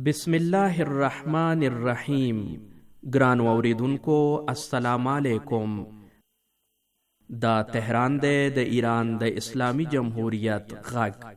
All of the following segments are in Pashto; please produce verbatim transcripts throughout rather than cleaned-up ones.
بسم الله الرحمن الرحیم. ګران اوریدونکو السلام علیکم. دا تهران دی د ایران د اسلامی جمهوریت غږ.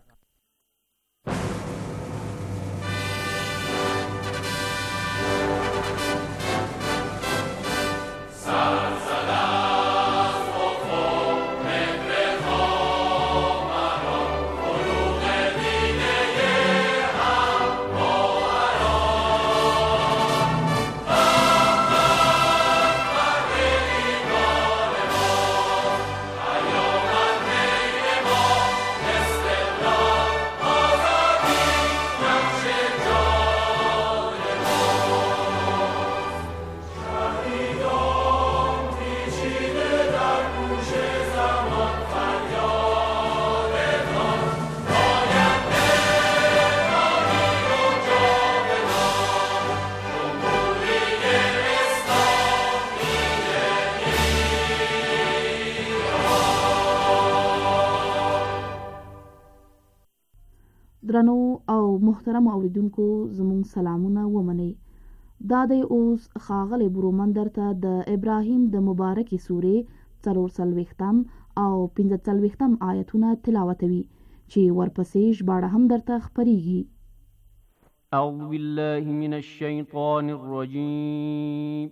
درنو او محترم اوریدونکو زموږ سلامونه ومنئ. دا دی اوس ښاغلی برومند درته د ابراهیم د مبارکې سورې څلور څلوېښتم او پنځه څلوېښتم آیتونه تلاوتوي چې ورپسې ژباړه هم درته خپریږي. اعوذ بالله من الشیطان الرجیم.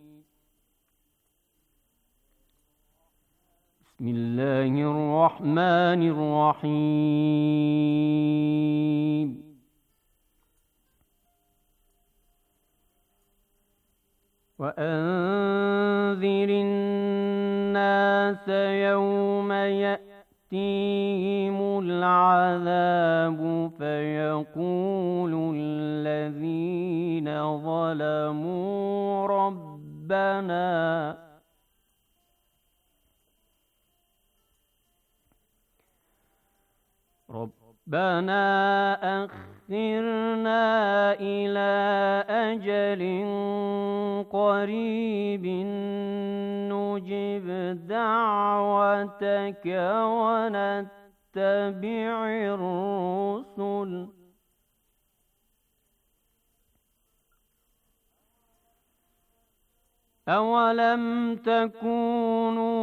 بسم الله الرحمن الرحیم. وأنذر الناس يوم يأتيهم العذاب فيقول الذين ظلموا ربنا ربنا أخرنا إلى أجل قريب نجب دعوتك ونتبع الرسل أولم تكونوا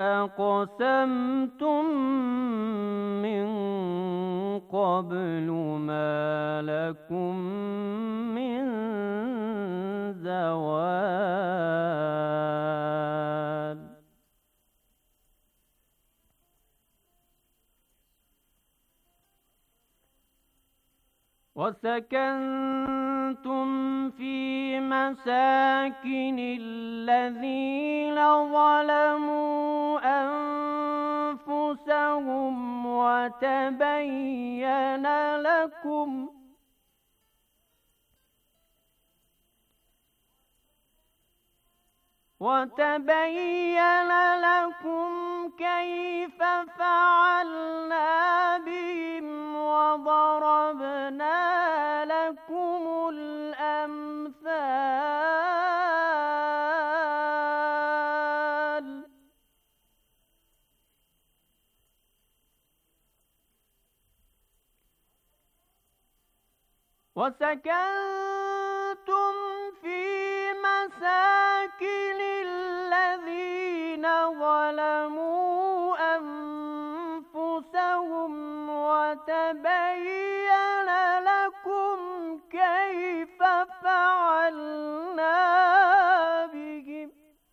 أقسمتم من قبل ما لكم من زوال وسكنتم في مساكن الذين ظلموا أنفسهم وتبين لكم وتبين لكم كيف فعلنا بهم وضربنا لكم الأمثال وسكنتم في مساكن الذين ظلموا أنفسهم وتبين لكم كيف فعلنا بهم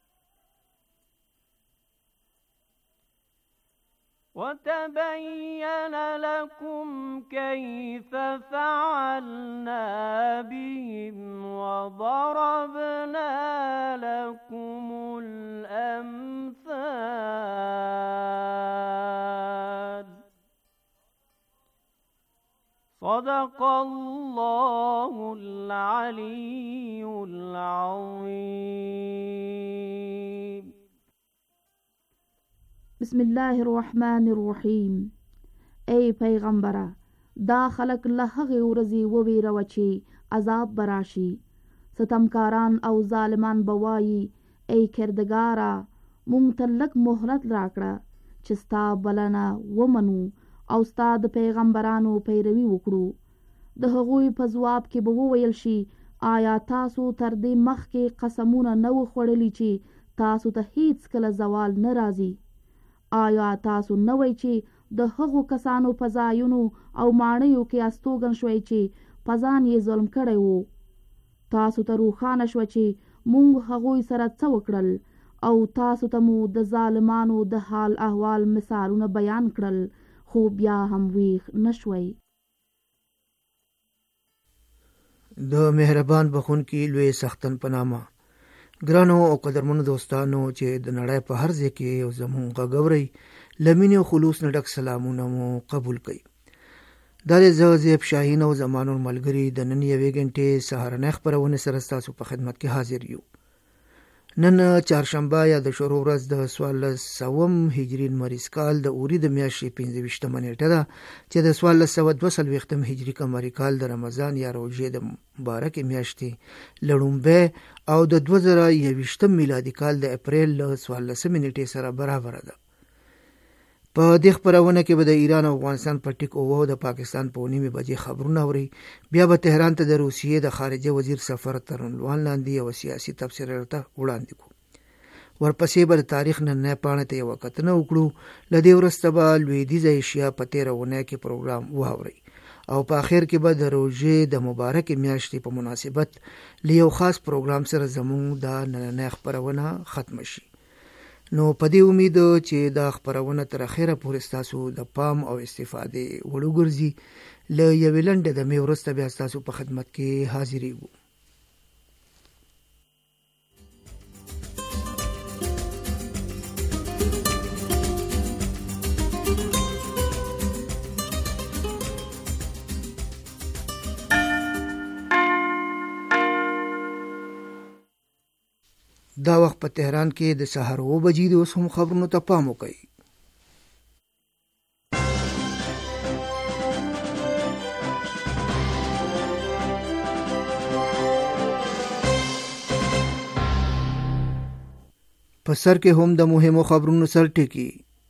وتبين لكم كيف فعلنا بهم وضربنا لكم الأمثال. صدق الله العلي العظيم. بسم الله الرحمن الرحیم. ای پیغمبره، دا خلق له هغې ورځې وویروه چې عذاب به راشي. ستمکاران او ظالمان به وایي ای کردګاره مونږ ته لږ مهلت راکړه چې ستا بلنه ومنو او ستا د پیغمبرانو پیروي وکړو. د هغوی په ځواب کې به وویل شي آیا تاسو تر دې مخکې قسمونه نه و خوړلي چې تاسو ته هیڅ کله زوال نه راځي؟ آیا تاسو نه وای چې د هغو کسانو په ځایونو او ماڼیو کې استوګن شوئ چې په ځان یې ظلم کړی وو؟ تاسو ته روښانه شوه چې موږ هغوی سره څه وکړل او تاسو ته مو د ظالمانو د حال احوال مثالونه بیان کړل، خو بیا هم ویښ نشوئ. د مهربان بخونکي لوی سختن په نامه. ګرانو او قدرمنو دوستانو چې د نړۍ په هر ځای کې یو زموږ غږ اورئ، له مینې او خلوص نه ډک سلامونه مو قبول کړئ. دا د زه زیب شاهین او زما نور ملګري د نن یوې غنټې سهارنۍ خپرونې سره ستاسو په خدمت کې حاضر یو. نن چهارشنبه یا د شروع ورځ د څوارلس سوم هجري لمریز کال د اوري د میاشتې پنځه ویشتمه نیټه ده چې د څوارلس سوه دوه څلوېښتم هجري قمري کال د رمضان یا روژې د مبارکې میاشتې له لومړۍ او د دوه زره یوویشتم میلادي کال د اپریل له څوارلسمې نیټې سره برابره ده. په دې خپرونه کې به د ایران او افغانستان په ټیک اوه او د پاکستان په نیمې بجې خبرونه اورئ. بیا به تهران ته د روسیې د خارجه وزیر سفر تر عنوان لاندې یوه سیاسي تبصره ورته وړاندې کړو. ورپسې به د تاریخ نننۍ پاڼې ته یوه کتنه وکړو. له دې وروسته به لوېدیځه ایشیا په تېره اونۍ کې پروګرام واورئ او په آخر کې به د روژې د مبارکې میاشتې په مناسبت له یو خاص پروګرام سره زموږ د نننۍ خپرونه ختمه شي. نو په دې امید چې دا خپرونه تر اخره پورې ستاسو د پام او استفادې وړ وګرځي. له یوې لنډې دمې وروسته بیا ستاسو په خدمت کې حاضرېږو. دا وخت په تهران کې د سهار اوه بجې د اوس هم خبرونو ته پام وکړئ. په سر کې هم د مهمو خبرونو سر ټکی.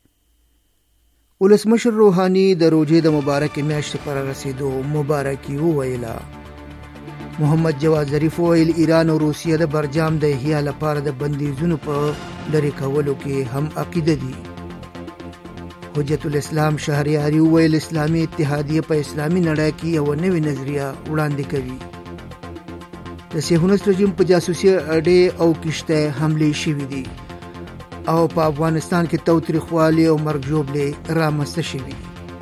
ولسمشر روحاني د روژې د مبارکې میاشتې پر رسیدو مبارکي وویله. محمد جواد ظریف ویل ایران او روسیه د برجام د احیا لپاره د بندیزونو په لرې کولو کې هم عقیده دي. حجت الاسلام شهریاري ویل اسلامي اتحادیه په اسلامي نړۍ کې یو نوې نظریه وړاندې کوي. د صهیونیست رژیم په جاسوسي اډې او کشته حملې شوې دي او په افغانستان کې تاوتریخوالي او مرګ ژوبلې رامنځته شوي.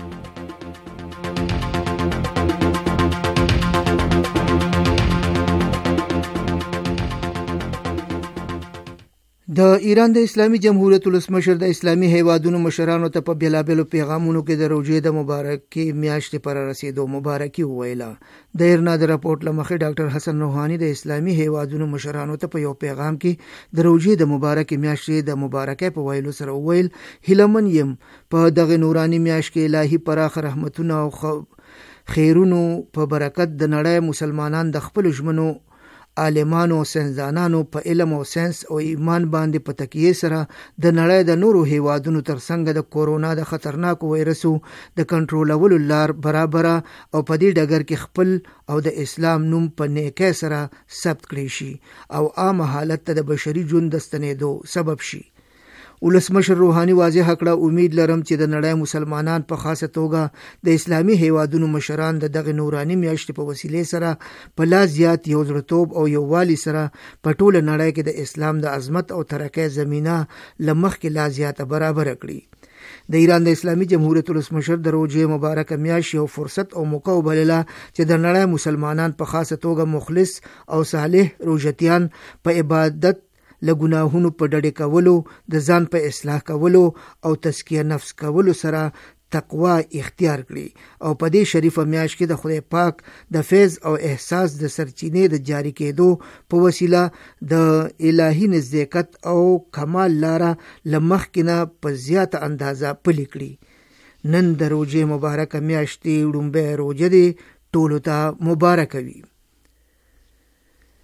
د ایران د اسلامي جمهوریت ولسمشر د اسلامي هیوادونو مشرانو ته په بیلابیلو پیغامونو کې د روژې د مبارکې میاشتې پر رسیدو مبارکي وویله. د ایرنا د راپورټ له مخې ډاکټر حسن روحاني د اسلامي هیوادونو مشرانو ته په یو پیغام کې د روژې د مبارکې میاشتې د مبارکۍ په ویلو سره وویل هیلهمن یم په دغه نوراني میاشت کې الهي پراخ رحمتونه او خیرونو په برکت د نړۍ مسلمانان د خپل ژمنو عالمانو او ساینسدانانو په علم او ساینس او ایمان باندې په تکیې سره د نړۍ د نورو هیوادونو ترڅنګ د کورونا د خطرناکو وایرسو د کنټرولولو لار برابره او په دې ډګر کې خپل او د اسلام نوم په نیکۍ سره ثبت کړی شي او عام حالت ته د بشري ژوند د ستنېدو سبب شي. ولسمشر روحاني واضح کړه امید لرم چې د نړۍ مسلمانان په خاصه توګه د اسلامي هیوادونو مشران د دغه نوراني میاشتې په وسیلې سره په لا زیات یو زړه‌توب او یووالي سره په ټوله نړۍ کې د اسلام د عظمت او ترقۍ زمینه له مخکې لا زیاته برابره کړي. د ایران د اسلامي جمهوریت ولسمشر د روژې مبارکه میاشت یو فرصت او موقع وبلله چې د نړۍ مسلمانان په خاصه توګه مخلص او صالح روژتیان په عبادت له ګناهونو په ډډې کولو، د ځان په اصلاح کولو او تزکیه نفس کولو سره تقوا اختیار کړي او په دې شریفه میاشت کې د خدای پاک د فیض او احساس د سرچینې د جاری کېدو په وسیله د الهي نزدېکت او کمال لاره له مخکې نه په زیاته اندازه پلي کړي. نن د روژې مبارکه میاشتې لومړۍ روژه دی، ټولو ته مبارکه وي.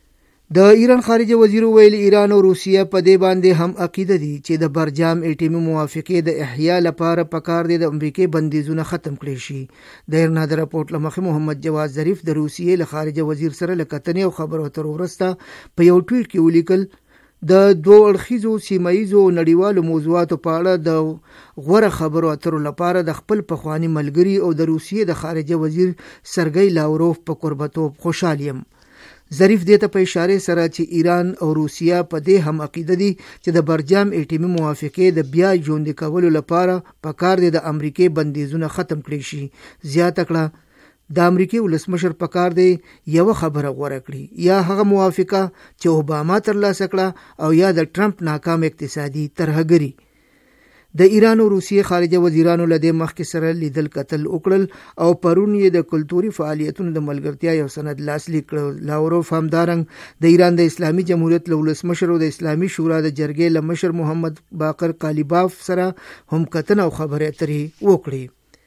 د ایران خارجه وزیر ویل ایران او روسیه په دې باندې هم عقیده دي چې د برجام اټومي موافقې د احیا لپاره پکار دي د امریکای بندیزونه ختم کړي شي. د ایرنا د راپورټ لمخې محمد جواد ظریف د روسیې له خارجه وزیر سره لکتنې او خبرو اترو وروسته په یو ټویټ کې ولیکل د دوه اړخیزو سیمایزو نړیوالو موضوعاتو په اړه د غوره خبرو اترو لپاره د خپل پخوانی ملګری او د روسیې د خارجه وزیر سرګی لاوروف په قربتوب خوشحال یم. ظریف دې ته په اشاره سره چې ایران او روسیه په دې هم عقیده دي چې د برجام اټومي موافقې د بیا ژوندي کولو لپاره پکار دي د امریکای بندیزونه ختم کړي شي. زیاته کړه د امریکای ولسمشر پکار دی یو خبره غوړه کړي یا هغه موافقه چې اوباما ترلاسه کړه او یا د ټرمپ ناکام اقتصادي طرحګری. د ایران او روسیې خارجه وزیرانو له دې مخکې سره لیدل کتل وکړل او پرون یې د کلتوري فعالیتونو د ملګرتیا یو سند لاسلیک کړ. لاوروف همدارنګ د ایران د اسلامي جمهوریت له ولسمشر او د اسلامي شورا د جرګې له مشر محمد باقر قالیباف سره هم کتنه او خبرې اترې وکړي.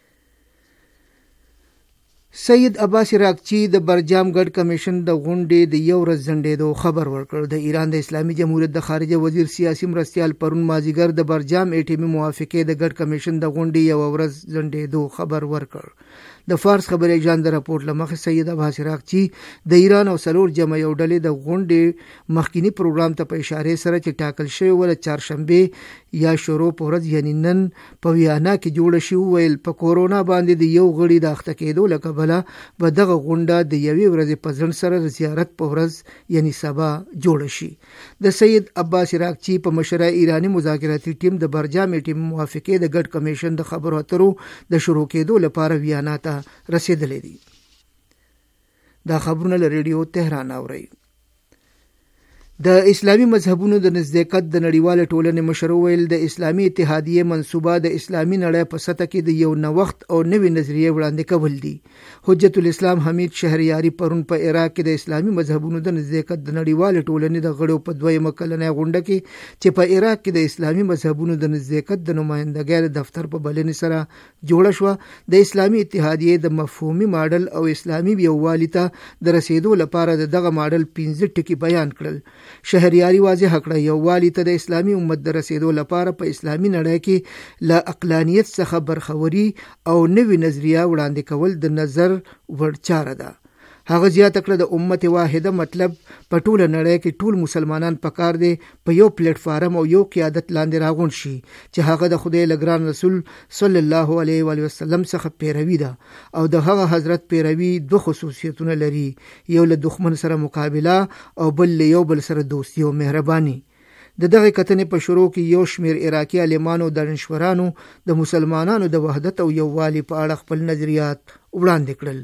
سید عباس عراقچی د برجام ګډ کمیشن د غونډې د یو ورځ ځنډېدو خبر ورکړ. د ایران د اسلامي جمهوریت د خارجه وزیر سیاسي مرستیال پرون مازیګر د برجام اټومي موافقې د ګډ کمیشن د غونډې یو ورځ ځنډېدو خبر ورکړ. د فارس خبري اژانس د راپورټ لمخې سید عباس عراقچی د ایران او سلور جمع یو ډلې د غونډې مخکینی پروګرام ته په اشاره سره چې ټاکل شوی ول چهارشنبه یا شروع په ورځ یعنی نن په ویانا کې جوړ شي ویل په کورونا باندې د یو غړي د اخته کېدو لکبله به دغه غونډه د یوې ورځې په ځنډ سره د زیارت په ورځ یعنی سبا جوړ شي. د سید عباس عراقچی په مشره ایرانی مذاکراتي ټیم د برجام اټومي موافقې د ګډ کمیشن د خبرو اترو د شروع کېدو لپاره ویانا ته رسیدلې دي. دا خبرونه له ریډیو تهران اوري. د اسلامي مذهبونو د نزدېکت د نړیواله ټولنې مشر ویل د اسلامي اتحادیې منصوبه د اسلامي نړۍ په سطح کې د یو نوښت او نوې نظریې وړاندې کول دي. حجت الاسلام حمید شهریاری پرون په عراق کې د اسلامي مذهبونو د نزدېکت د نړیواله ټولنې د غړو په دویمه کلنۍ غونډه کې چې په عراق کې د اسلامي مذهبونو د نزدېکت د نمائندګۍ دفتر په بلنې سره جوړه شوه د اسلامي اتحادیې د مفهومي ماډل او اسلامي یووالي ته د رسیدو لپاره دغه ماډل پنځه ټکي بیان کړل. شهریاری واضح کړه یووالي ته د اسلامي امت د رسیدو لپاره په اسلامي نړۍ کې له عقلانیت څخه برخوري او نوې نظریه وړاندې کول د نظر وړ چاره ده. هغه زیاته کړه د امت واحده مطلب په ټوله نړۍ کې ټول مسلمانان پکار دي په یو پلیټ فارم او یو قیادت لاندې راغون شي چې هغه د خدای لګران رسول صلی الله علیه و وسلم څخه پیروي ده او د هغه حضرت پیروي دوه خصوصیتونه لري، یو له دښمن سره مقابله او بل له یو بل سره دوستی او مهرباني. د دغه کتنې په شروع کې یو شمیر عراقي عالمانو دانشورانو د مسلمانانو د وحدت او یووالي په اړه خپل نظریات وړاندې کړل.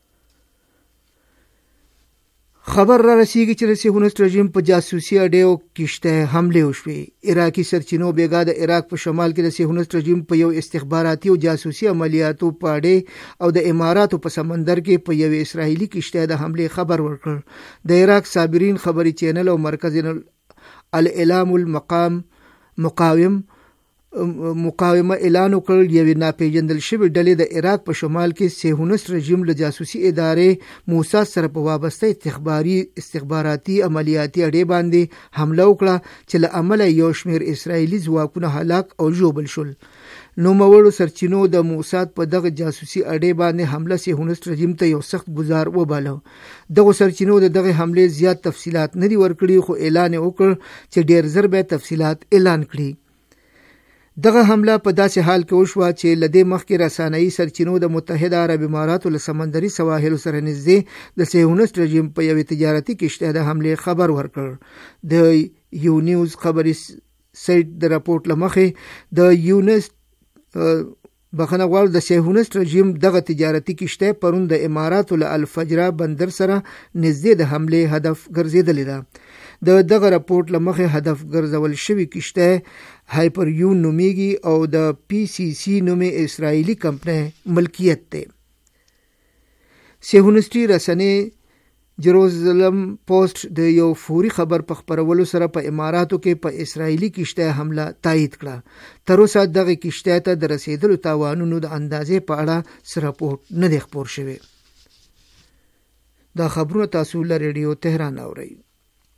خبر را رسیږي چې د صهیونیست رژیم په جاسوسي اډې او کشته حمله وشوې. عراقي سرچینو بیګا د عراق په شمال کې د صهیونیست رژیم په یو استخباراتي او جاسوسي عملیاتو په اډې او د اماراتو په سمندر کې په یو اسرایلی کشته د حمله خبر ورکړ. د عراق صابرین خبري چینل او مرکز الاعلام المقام مقاوم مقاومه اعلان وکړ یوې ناپېژندل شوې ډلې د عراق په شمال کې صهیونیست رژیم له جاسوسي ادارې موساد سره په وابسته استخباري استخباراتي عملیاتي اډې باندې حمله وکړه چې له امله یو شمېر اسرایلی ځواکونه هلاک او ژوبل شول. نوموړو سرچینو د موساد په دغه جاسوسي اډې باندې حمله صهیونیست رژیم ته یو سخت ګزار وباله. دغه سرچینو د دغه حملې زیات تفصیلات نه دي ورکړي خو اعلان وکړ چې ډېر زر به تفصیلات اعلان کړي. دغه حمله په داسې حال کې وشوه چې لدې مخکې رسانه‌ایي سرچینو د متحده عرب اماراتو له سمندري سواحلو سره نږدې د صهیونیست رژیم په یوې تجارتي کشته د حملې خبر ورکړ. د یو نیوز خبري سایت د راپورټ لمخې د یونیست بخنه غواړي د صهیونیست رژیم دغه تجارتي کشته پرون د اماراتو له الفجرا بندر سره نږدې د حملې هدف ګرځېدلې ده. د دغه راپورټ لمخې هدف ګرځول شوی کشته هایپر یون نومیږي او د پی سی سی نومې اسرائیلی کمپنۍ ملکیت ده. صهیونیستي رسنۍ جروزلم پوسټ د یو فوري خبر په خبرولو سره په اماراتو کې په اسرائیلی کشته حمله تایید کړه. تر اوسه دغه کشته ته د رسیدلو تاوانونو د اندازې په اړه څه راپورټ نه دی خپور شوی. دا خبرونه تاسو له ریډیو تهران اورئ.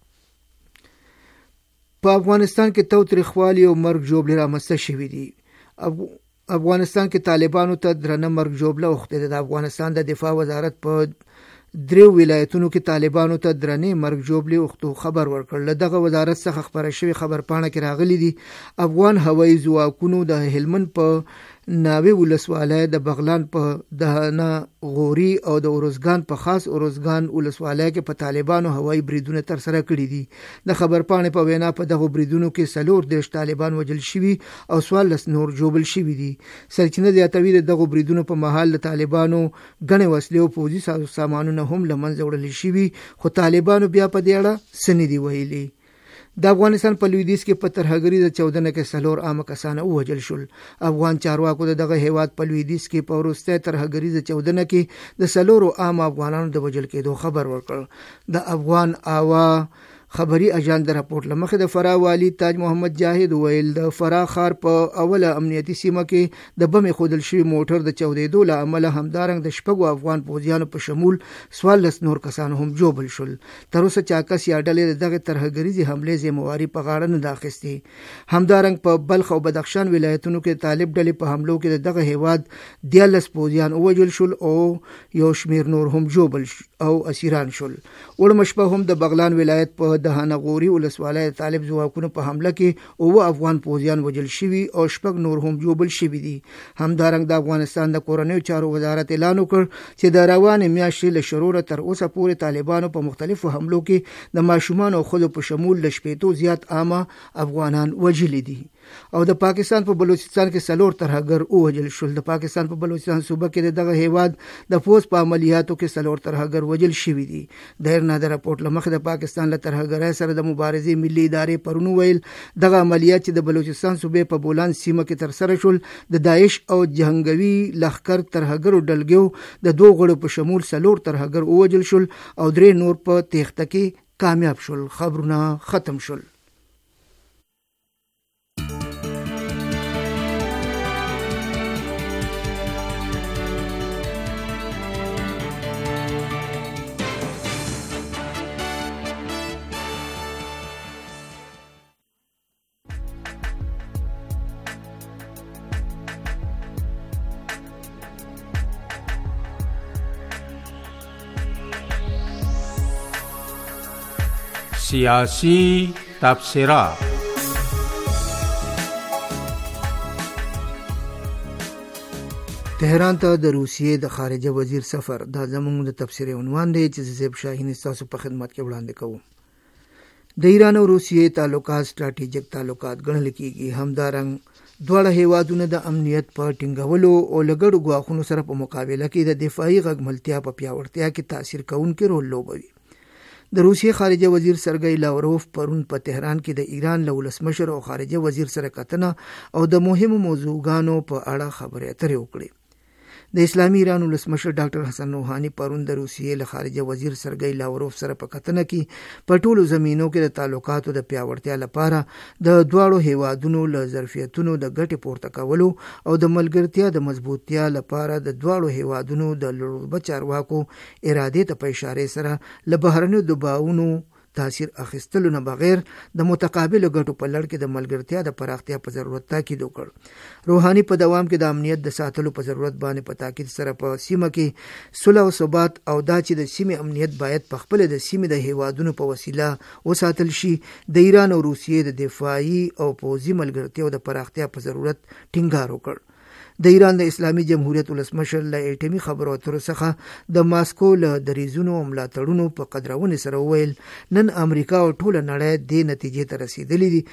په افغانستان کې تاوتریخوالي او مرګ ژوبلې رامنځته شوي دي. افغانستان کې طالبانو ته درنه مرګ ژوبله اوښتې ده. د افغانستان د دفاع وزارت په دریو ولایتونو کې طالبانو ته درنې مرګ ژوبلې اوښتو خبر ورکړ. له دغه وزارت څخه خبره شوې خبرپاڼه کې راغلي دي افغان هوایي ځواکونو د هلمند په ناوې ولسوالۍ د بغلان په دهنه غوري او د اروزګان په خاص اروزګان ولسوالۍ کې په طالبانو هوایي بریدونه ترسره کړي دي. د خبرپاڼې په وینا په دغه بریدونو کې څلور دېرش طالبان وژل شوي او څوارلس نور ژوبل شوي دي. سرچینه زیاتوي د دغو بریدونو په مهال د طالبانو ګڼې وسلې او پوځي ساز سامانونه هم له منځه وړل شوي، خو طالبانو بیا په دې اړه څه نه دي ویلي. د افغانستان په لویدیځ کې په ترهګریزه چاودنه کې څلور عامه کسان ووژل شول. افغان چارواکو د دغه هیواد په لویدیځ کې په وروستۍ ترهګریزه چاودنه کې د څلورو عام افغانانو د وژل کېدو خبر ورکړ. د افغان آوا خبري اژانس د راپورټ لمخې د فراه والی تاج محمد جاهد ویل د فراه ښار په اوله امنیتي سیمه کې د بمې ښودل شوي موټر د چاودېدو له امله همدارنګ د شپږو افغان پوځیانو په شمول څوارلس نور کسان هم ژوبل شول. تر اوسه چا کس یا ډلې د دغې ترهګریزې حملې ذمهواري په غاړه نه ده اخیستې. همدارنګ په بلخ او بدخشان ولایتونو کې طالب ډلې په حملو کې د دغه هیواد دیارلس پوځیان ووژل شول او یو شمېر نور هم ژوبل او اسیران شول. وړمه شپه هم د بغلان ولایت په د هنغوري ولسوالۍ د طالب ځواکونو په حمله کې اووه افغان پوځیان وژل شوي او شپږ نور هم ژوبل شوي دي. همدارنګه د افغانستان د کورنیو چارو وزارت اعلان وکړ چې د روانې میاشتې له شروع تر اوسه پورې طالبانو په مختلفو حملو کې د ماشومان او ښځو په شمول له شپېتو زیات عامه افغانان وژلي دي. او د پاکستان په بلوچستان کې څلور ترهګر ووژل شول. د پاکستان په بلوچستان صوبه کې د دغه هیواد د پوځ په عملیاتو کې څلور ترهګر وژل شوي دي. د ایرنا د راپورټ له مخې د پاکستان له ترهګرۍ سره د مبارزې ملي ادارې پرون ویل دغه عملیات چې د بلوچستان صوبې په بولان سیمه کې ترسره شول د داعش او جنګوي لښکر ترهګرو ډلګیو د دوه غړو په شمول څلور ترهګر ووژل شول او درې نور په تېښته کې کامیاب شول. خبرونه ختم شول. سیاسی تبصرات. تهران ته د روسیې د خارجه وزیر سفر دا زموږ د تبصرې عنوان دی چې زیب شاهین تاسو په خدمت کې وړاندې کوم. د ایران او روسیې تعلقات ستراتیژیک تعلقات ګڼل کېږي. همدارنګ دواړه هیوادونه د امنیت په ټینګولو او لګړو ګواښونو سره په مقابله کې د دفاعي غږملتیا په پیاوړتیا کې تاثیر کوونکی رول لوبوي. د روسیې خارجه وزیر سرګی لاوروف پرون په تهران کې د ایران له ولسمشر او خارجه وزیر سره کتنه او د مهمو موضوعګانو په اړه خبرې اترې وکړې. د اسلامي ایران ولسمشر ډاکټر حسن روحاني پرون د روسیې له خارجه وزیر سرګی لاوروف سره په کتنه کې په ټولو زمینو کې د تعلقاتو د پیاوړتیا لپاره د دواړو هیوادونو له ظرفیتونو د ګټې پورته کولو او د ملګرتیا د مضبوطتیا لپاره د دواړو هیوادونو د لوړ چارواکو ارادې ته په اشاره سره له بهرنیو دباوونو تاثیر اخیستلو نه بغیر د متقابل ګټو په لړ کې د ملګرتیا د پراختیا په ضرورت تاکید وکړ. روحاني په دوام کې د امنیت د ساتلو په ضرورت باندې په تاکید سره په سیمه کې صلح او ثبات او دا چې د سیمې امنیت باید په خپل د سیمې د هیوادونو په وسیله وساتل شي د ایران او روسیې د دفاعي او پوځي ملګرتیا د پراختیا په ضرورت ټینګار وکړ. د ایران د اسلامي جمهوریت ولسمشر له ایټمي خبرو اترو څخه د ماسکو له دریځونو او ملاتړونو په قدرونې سره وویل نن امریکا او ټوله نړۍ دې نتیجې ته رسېدلې دي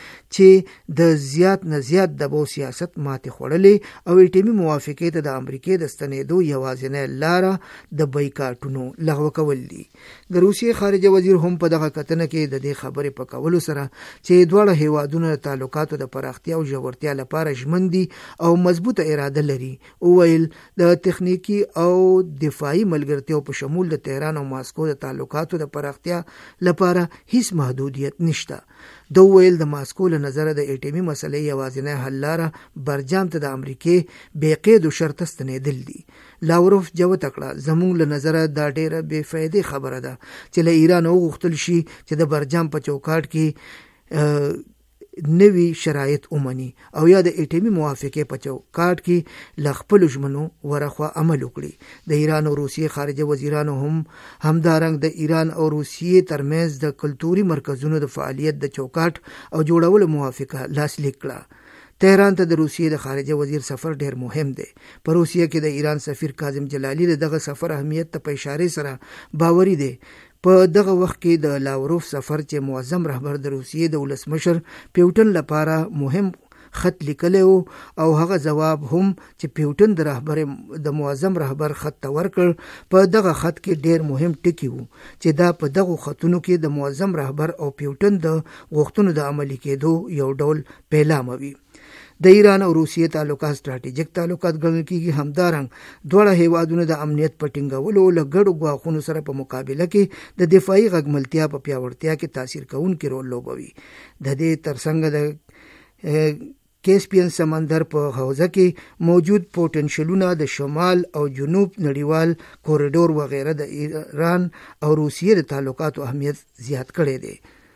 چې د زیات نه زیات دباو سیاست ماتې خوړلې او ایټمي موافقې ته د امریکې د ستنېدو یوازینۍ لاره د بایکاټونو لغوه کول دي. د روسیې خارجه وزیر هم په دغه کتنه کې د دې خبرې په کولو سره چې دواړه هیوادونه د تعلقاتو د پراختیا او ژورتیا لپاره ژمن دي او مضبوطه اراده لري وویل د تخنیکی او دفاعي ملګرتیا په شمول د تهران او ماسکو د تعلقاتو د پراختیا لپاره هیڅ محدودیت نشته. د ویل د ماسکو له نظر د ایټمي مسلې یوازینی حل لاره برجام ته د امریکې بې قید او شرط ستنېدل دي. لاوروف جوت کړه زموږ له نظر دا ډیره بې فایده خبره ده چې له ایران وغوښتل شي چې د برجام په چوکاټ کې نوي شرایط ومني او یا د اټومي موافقې په چوکاټ کې له خپلو ژمنو ورخوا عمل وکړي. د ایران او روسیې خارجه وزیرانو هم همدارنګ د ایران او روسیې ترمنځ د کلتوري مرکزونو د فعالیت د چوکاټ او جوړولو موافقه لاسلیک کړه. تهران ته د روسیې د خارجه وزیر سفر ډیر مهم دی. په روسیې کې د ایران سفیر کاظم جلالی دغه سفر اهمیت ته په اشاره سره باوري دی. په دغه وخت کې د لاوروف سفر چې معظم رهبر د روسیې د ولسمشر پیوټن لپاره مهم خط لیکلی و او هغه جواب هم چې پیوټن د رهبر د معظم رهبر خط ته ورکړ. په دغه خط کې ډیر مهم ټکي وو چې دا په دغه خطونو کې د معظم رهبر او پیوټن د غوښتنو د عملي کېدو یو ډول پیلامه وي. د ایران او روسیې تعلقات ستراتیژیک تعلقات ګڼل کېږي. همدارنګ دواړه هیوادونه د امنیت په ټینګولو له ګډو ګواښونو سره په مقابله کې د دفاعي غږملتیا په پیاوړتیا کې تاثیر کوونکی رول لوبوي. د دې ترڅنګ د کیسپین سمندر په حوزه کې موجود پوتنشلونه د شمال او جنوب نړیوال کوریډور وغیره د ایران او روسیې د تعلقاتو اهمیت زیات کړی دی.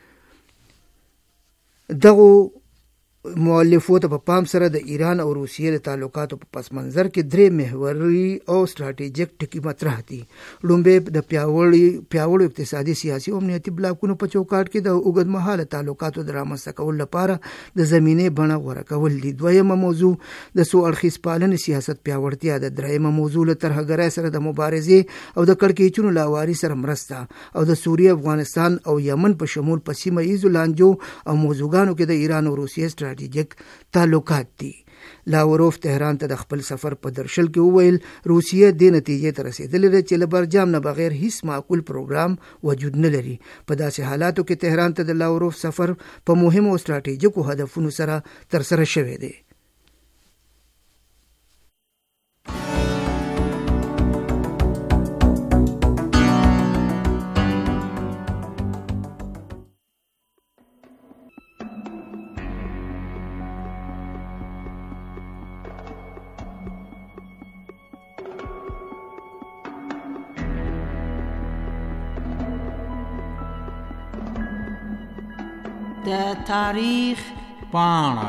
دغه مؤلفو ته په پام سره د ایران او روسیې د تعلقاتو په پس منظر کې درې محوري او ستراتیژیک ټکي مطرح دي. لومړی د پیاوړي پیاوړو اقتصادي سیاسي او امنیتي بلاکونو په چوکاټ کې د اوږدمهاله تعلقاتو د رامنځته کولو لپاره د زمینې بڼه غوره کول دي. دویمه موضوع د څو اړخیز پالنې سیاست پیاوړتیا ده. دریمه موضوع له ترهګرۍ سره د مبارزې او د کړکېچونو له هواري سره مرسته او د سوریه، افغانستان او یمن په شمول په سیمه ییزو لانجو او موضوعګانو کې د ایران او روسیې ستراتیژیک تعلقات دي. لاوروف تهران ته د خپل سفر په درشل کې وویل روسیې دې نتیجې ته رسېدلې ده چې له برجام نه بغیر هیڅ معقول پروګرام وجود نه لري. په داسې حالاتو کې تهران ته د لاوروف سفر په مهمو او ستراتیژیکو هدفونو سره ترسره شوی دی. د تاریخ پاڼه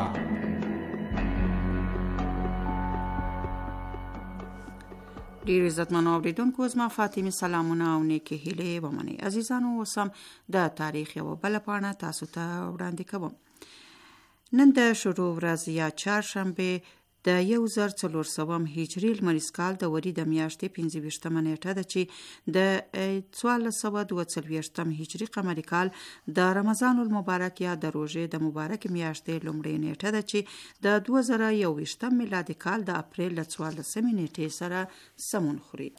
ډیر عزتمنو اوریدونکو زما فاطمه سلامونه او نیکه هیله ومني. عزیزانو اوسم د تاریخ یو بل پاڼه تاسو ته وړاندې کوم. نن د شروع ورځ یا چهارشنبه د یو زر څلور سوه هجري لمریز کال د وري د میاشتې پنځه ویشتمه نیټه ده چې د څوارلس سوه دوه څلوېښتم هجري قمري کال د رمضان المبارک یا د روژې د مبارک میاشتې لومړۍ نیټه ده چې د دوه زره یو ویشتم میلادي کال د اپریل له څوارلسمې نیټې سره سمون خوري.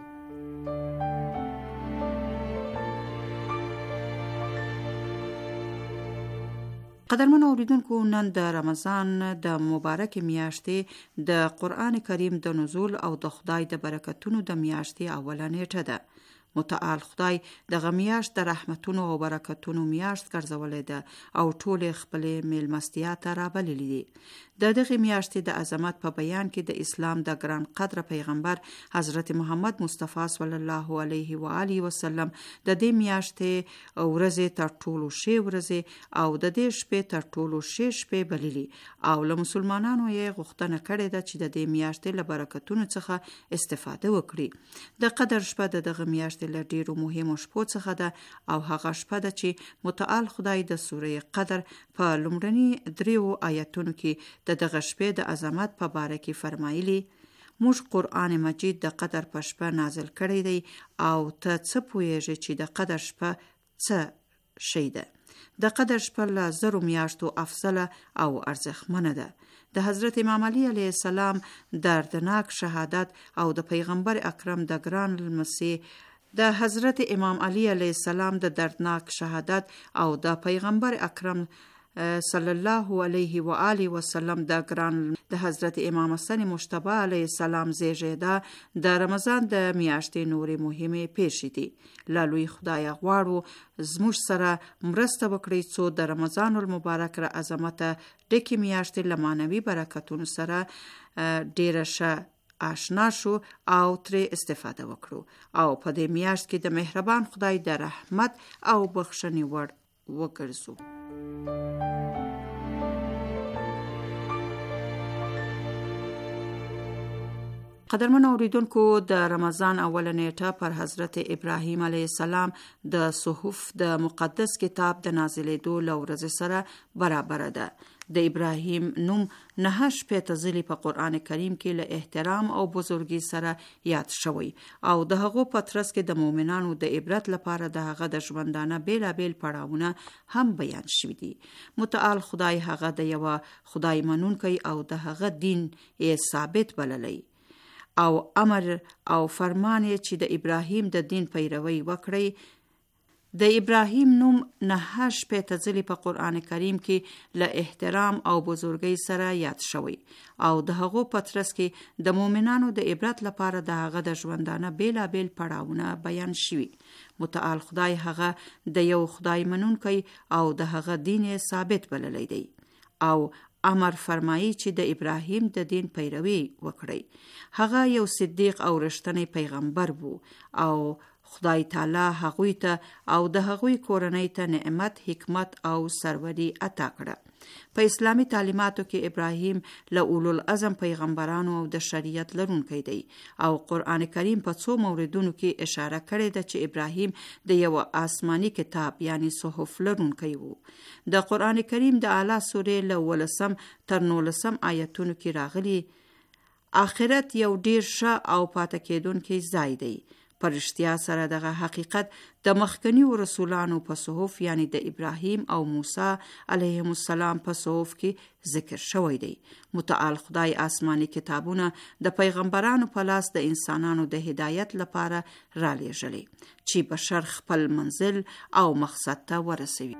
قدرمن اوریدونکو نن د رمضان د مبارک میاشتې د قرآن کریم د نزول او د خدای د برکتونو د میاشتې اوله نیټه ده. متعال خدای دغه میاشت د رحمتونو او برکتونو میاشت ګرځولې ده او ټولې خپلې میلمستیا ته رابللې دي. د دغه میاشتې د عظمت په بیان کې د اسلام د ګران قدر پیغمبر حضرت محمد مصطفی صلی الله علیه و آله وسلم د دې میاشتې ورځې تر ټولو ښې ورځې او د دې شپې تر ټولو ښې شپې بللې او له مسلمانانو یې غوښتنه کړې ده چې د دې میاشتې له برکتونو څخه استفاده وکړي. د قدر شپه د دغه میاشتې له ډیرو مهمو شپو څخه ده او هغه شپه ده چې متعال خدای د سوره قدر په لومړني دریو آیتونو کې د دغه شپې د عظمت په باره کې فرمایلی موږ قرآن مجید د قدر په شپه نازل کړی دی او ته څه پوهیږې چې د قدر شپه څه شی ده. د قدر شپه له زرو میاشتو افضله او ارزښتمنه ده. د حضرت امام علی علیه السلام دردناک شهادت او د پیغمبر اکرم د ګران لمسیح د حضرت امام علی علیه السلام د دردناک شهادت او د پیغمبر اکرم صلی الله علیه و آله و سلم د ګران د حضرت امام حسن مجتبی علیه السلام زیږیدا د رمضان د میاشتې نورې مهمې پیښې دي. له لوی خدایه غواړو زموږ سره مرسته وکړي څو د رمضان المبارک را عظمته ډکې میاشتې له معنوي برکتونو سره ډیره ښه آشنا شو او ترې استفاده وکړو او په دې میاشت کې د مهربان خدای د رحمت او بخښنې وړ وګرځو. قدرمن اوریدونکو د رمضان اوله نیټه پر حضرت ابراهیم علیه السلام د صحف د مقدس کتاب د نازلېدو له ورځې سره برابر ده. د ابراهیم نوم نه شپېته ځلې په قرآن کریم کې له احترام او بزرګۍ سره یاد شوی او د هغو په ترڅ کې د مؤمنانو د عبرت لپاره د هغه د ژوندانه بیلابیل پړاوونه هم بیان شوي دي. متعال خدای هغه د یوه خدای منونکی او د هغه دین یې ثابت بللی او امر او فرمان چې د ابراهیم د دین پیروي وکړي. د ابراهیم نوم نه شپېته ځلې په قرآن کریم کې له احترام او بزرګۍ سره یاد شوی او د هغو په ترڅ کې د مؤمنانو د عبرت لپاره د هغه د ژوندانه بیلابیل پړاوونه بیان شوي. متعال خدای هغه د یو خدای منونکی او د هغه دین یې ثابت بللی دی او امر فرمایي چې د ابراهیم د دین پیروي وکړي. هغه یو صدیق او رښتینی پیغمبر وو او خدای تعالی هغوی ته او د هغوی کورنۍ ته نعمت، حکمت او سروري عطا کړه. په اسلامي تعلیماتو کې ابراهیم له اولو العزم پیغمبرانو او د شریعت لرونکی دی او قرآن کریم په څو موردونو کې اشاره کړې ده چې ابراهیم د یو آسماني کتاب یعنی صحف لرونکی وو. د قرآن کریم د اعلی سورې له ولسم تر نولسم آیتونو کې راغلي آخرت یو ډیر ښه او پاتې کېدونکی ځای دی. پرشتیا سره دغه حقیقت د مخکنیو رسولانو په صحف یعنی د ابراهیم او موسی علیهم السلام په صحف کې ذکر شوی دی. متعال خدای آسماني کتابونه د پیغمبرانو په لاس د انسانانو د هدایت لپاره را لېږلي چې بشر خپل منزل او مقصد ته ورسوي.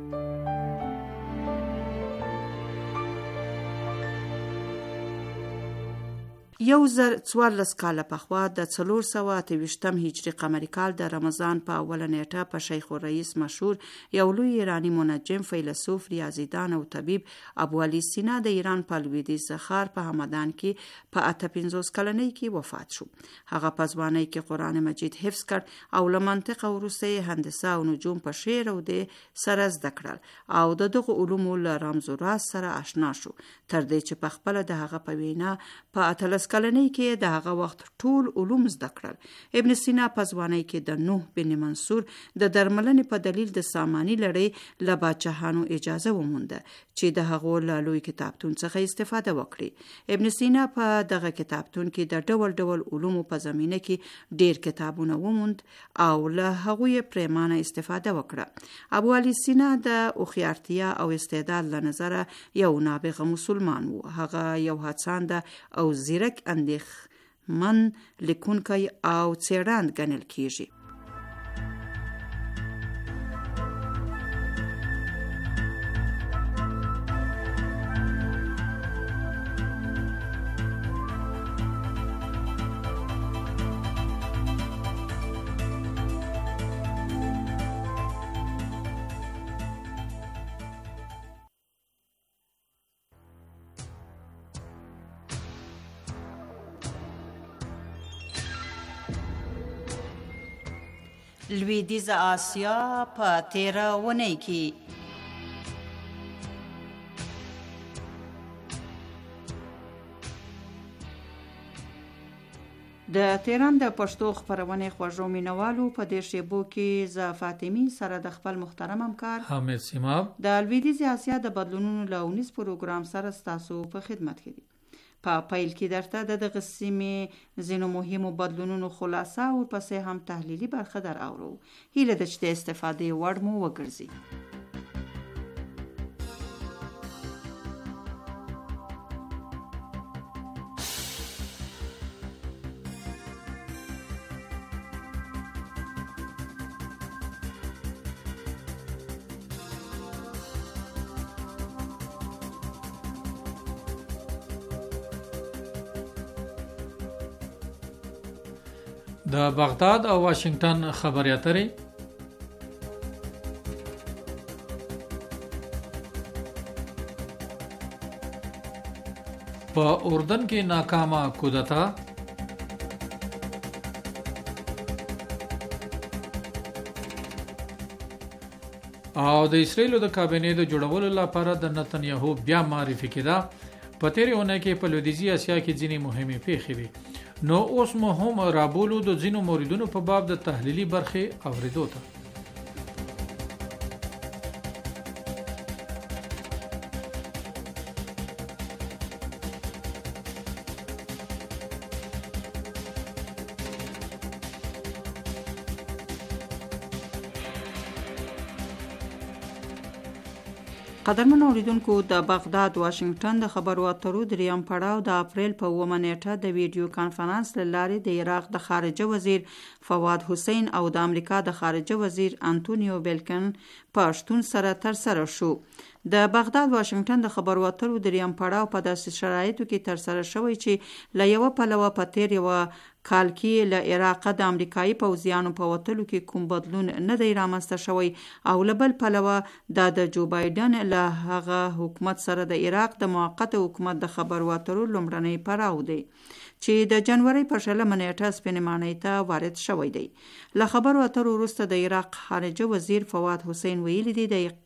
یو زر څوارلس کاله پخوا د څلور سوه اته ویشتم هجري قمري کال د رمضان په اوله نیټه په شیخ الرئیس مشهور یو لوی ایرانی منجم، فیلسوف، ریاضیدان او طبیب ابو علي سینا د ایران په لویدیځ ښار په همدان کې په اته پنځوس کلنۍ کې وفات شو. هغه په ځوانۍ کې قرآن مجید حفظ کړ او له منطق وروسته یې هندسه او نجوم په شعر او د سره زده کړل او د دغو علومو له رمز و راز سره آشنا شو تر دې چې په خپله د هغه په وینا په اتلس کلنۍ کې د هغه وخت ټول علوم زده کړل. ابن سینا په ځوانۍ کې د نوح بن منصور د درملنې په دلیل د ساماني لړۍ له باچاهانو اجازه ومونده چې د هغو له لوی کتابتون څخه استفاده وکړي. ابن سینا په دغه کتابتون کې د ډول ډول علومو په زمینه کې ډیر کتابونه وموند او له هغوی پریمانه استفاده وکړه. ابو علي سینا د هوښیارتیا او استعداد له نظره یو نابغه مسلمان و. هغه یو هڅانده او زیرک اندېښمن لیکونکی او څېړند ګڼل کیږي. لویدیځه آسیا په تیره اونۍ کې د تهران د پښتو خپرونې خوږو مینوالو په دې شیبو کې ز فاطمی سره د خپل محترم همکار حامد سیماب د لویدیځه آسیا د بدلونونو له اونیز پروګرام سره ستاسو په خدمت کې دي. په پیل کې درته د دغه سیمې ځینو مهمو بدلونونو خلاصه او پسې هم تحلیلي برخه در اورو. هیله ده چې د استفادې وړ مو وګرځي. د بغداد او واشنگټن خبري اترې په اردن کې ناکامه کودتا، او د اسرایلو د کابینې د جوړولو لپاره د نتنیاهو بیا معرفي کېده. په تیرې اونۍ کې په لویدیځي اسیا کې ځینې مهمې پیښې وې. نو اوس مو هم رابولو د ځینو موردونو په باب د تحلیلي برخې اوریدو ته. قدرمن اوریدونکو، د بغداد واشنگټن د خبرو اترو دریم پړاو د اپریل په اوومه نیټه د ویډیو کانفرنس له لارې د عراق د خارجه وزیر فواد حسین او د امریکا د خارجه وزیر انټونیو بلکن په شتون سره ترسره شو. د بغداد واشنگټن د خبرو اترو دریم پړاو په داسې شرایطو کې ترسره شوی چې له یوه پلوه په تیر یوه کال کې له عراق د امریکایي پوځیانو په وتلو کې کوم بدلون نه دی رامنځته شوی، او له بل پلوه دا د جو بایدن له هغه حکومت سره د عراق د موقت حکومت د خبرو اترو لومړنی پړاو دی چې د جنوري په شلمه نیټه سپینې ماڼۍ ته وارد شوی دی. له خبرو اترو وروسته د عراق خارجه وزیر فواد حسین ویلي دی د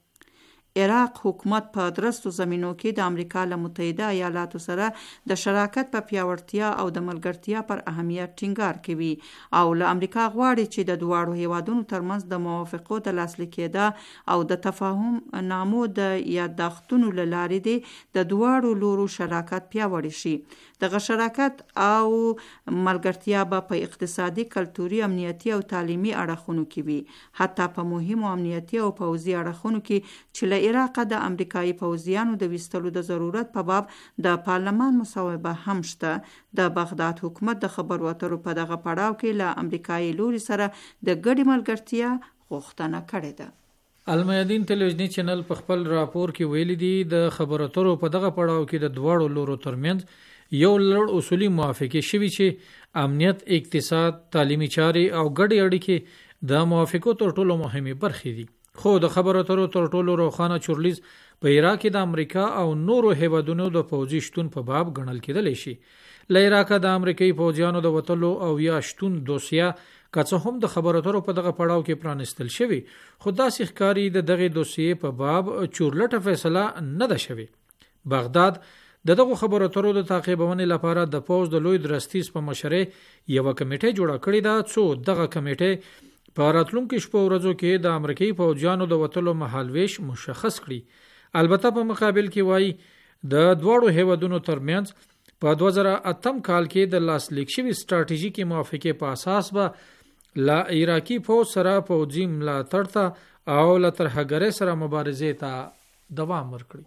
عراق حکومت په درستو زمینو کې د امریکا له متحده ایالاتو سره د شراکت په پیاوړتیا او د ملګرتیا پر اهمیت ټینګار کوي، او له امریکا غواړي چې د دواړو هیوادونو ترمنځ د موافقو د لاسلیک کېدا او د تفاهم نامو د یاداښتونو له لارې د دواړو لورو شراکت پیاوړی شي. دغه شراکت او ملګرتیا به په اقتصادي، کلتوري، امنیتي او تعلیمي اړخونو کې وي، حتی په مهمو امنیتي او پوځي اړخونو کې چې له عراق د امریکایي پوځیانو د ویستلو د ضرورت په باب د پارلمان مصوبه هم شته. د بغداد حکومت د خبرو اترو په دغه پړاو کې له امریکایي لوري سره د ګډې ملګرتیا غوښتنه کړې ده. المیادین ټلویزیونی چینل په خپل راپور کې ویلي دي د خبرو اترو په دغه پړاو کې د دواړو لورو ترمنځ یو لړ اصولي موافقې شوي چې امنیت، اقتصاد، تعلیمي چارې او ګډې اړیکې د موافقو تر ټولو مهمې برخې دي. خو د خبرو اترو تر ټولو روښانه چورلیز په عراق کې د امریکا او نورو هیوادونو د پوځي شتون په باب ګڼل کېدلی شي. له عراق د امریکایي پوځیانو د وتلو او یا شتون دوسیه که څه هم د خبرو اترو په دغه پړاو کې پرانستل شوی، خو داسې ښکاري د دغه دوسیې په باب چورلټه فیصله نه ده شوې. بغداد د دغه خبرو اترو د تعقیبونې لپاره د پوځ د لوی درستیز په مشرۍ یوه کمیټه جوړه کړې ده، څو دغه کمیټه په راتلونکو شپو ورځو کې د امریکایي پوځیانو د وتلو مهالویش مشخص کړي. البته په مقابل کې وایي د دواړو هیوادونو ترمنځ په دوه زره اتم کال کې د لاسلیک شوي ستراتیژیکي موافقې په اساس به له عراقي پوځ سره پوځي ملاتړ ته او له ترهګرۍ سره مبارزې ته دوام ورکړي.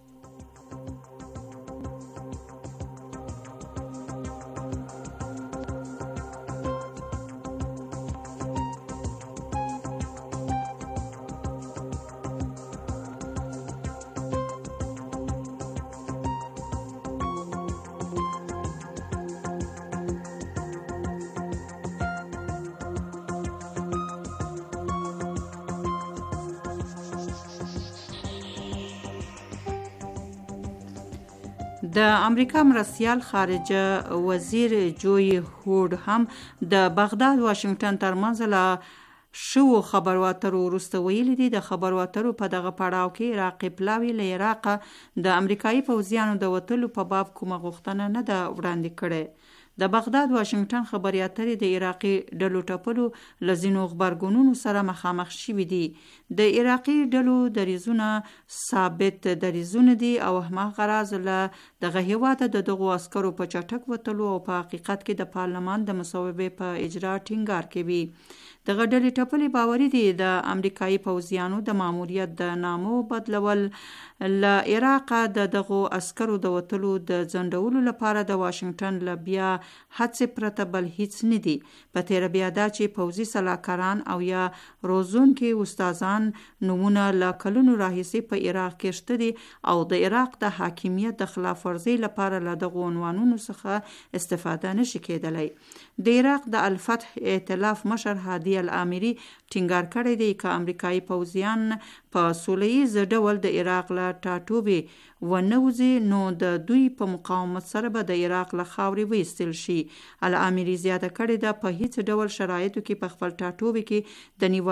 د امریکا مرستیال خارجه وزیر جوی هورد هم د بغداد واشنگټن ترمنځ له شو خبرو اترو وروسته ویلي دي د خبرو اترو په دغه پړاو کې عراقي پلاوي له عراق د امریکایي پوځیانو د وتلو په باب کومه غوښتنه نه ده وړاندې کړې. د بغداد واشنگټن خبري اترې د عراقي ډلو ټپلو له ځینو غبرګونونو سره مخامخ شوي دي. د عراقي ډلو دریځونه ثابت دریځونه دي او هماغه راز له دغه هیواده د دغو عسکرو په چټک وتلو او په حقیقت کې د پارلمان د مصوبې په اجرا ټینګار کوي. دغه ډلې ټپلې باوري دي د امریکایي پوځیانو د ماموریت د نامو بدلول له عراق د دغو عسکرو د وتلو د ځنډولو لپاره د واشنگټن له بیا هڅې پرته بل هیڅ نه دي. په تیره بیا دا چې پوځي سلاکاران او یا روزونکي استادان نمونه له کلونو راهیسې په عراق کې شته دي او د عراق د حاکمیت د خلاف ورزي لپاره له دغو عنوانونو څخه استفاده نشي کېدلی. د عراق د الفتح ائتلاف مشر هادي الامری ټینګار کړی دی چې امریکایي پوځیان په سولهییز ډول د عراق له ټاټوبې ونوځي نو د دوی په مقاومت سره به د عراق له خاورې ویستل شي. الامری زیاته کړې ده په هیڅ ډول شرایطو کې په خپل ټاټوبې کې د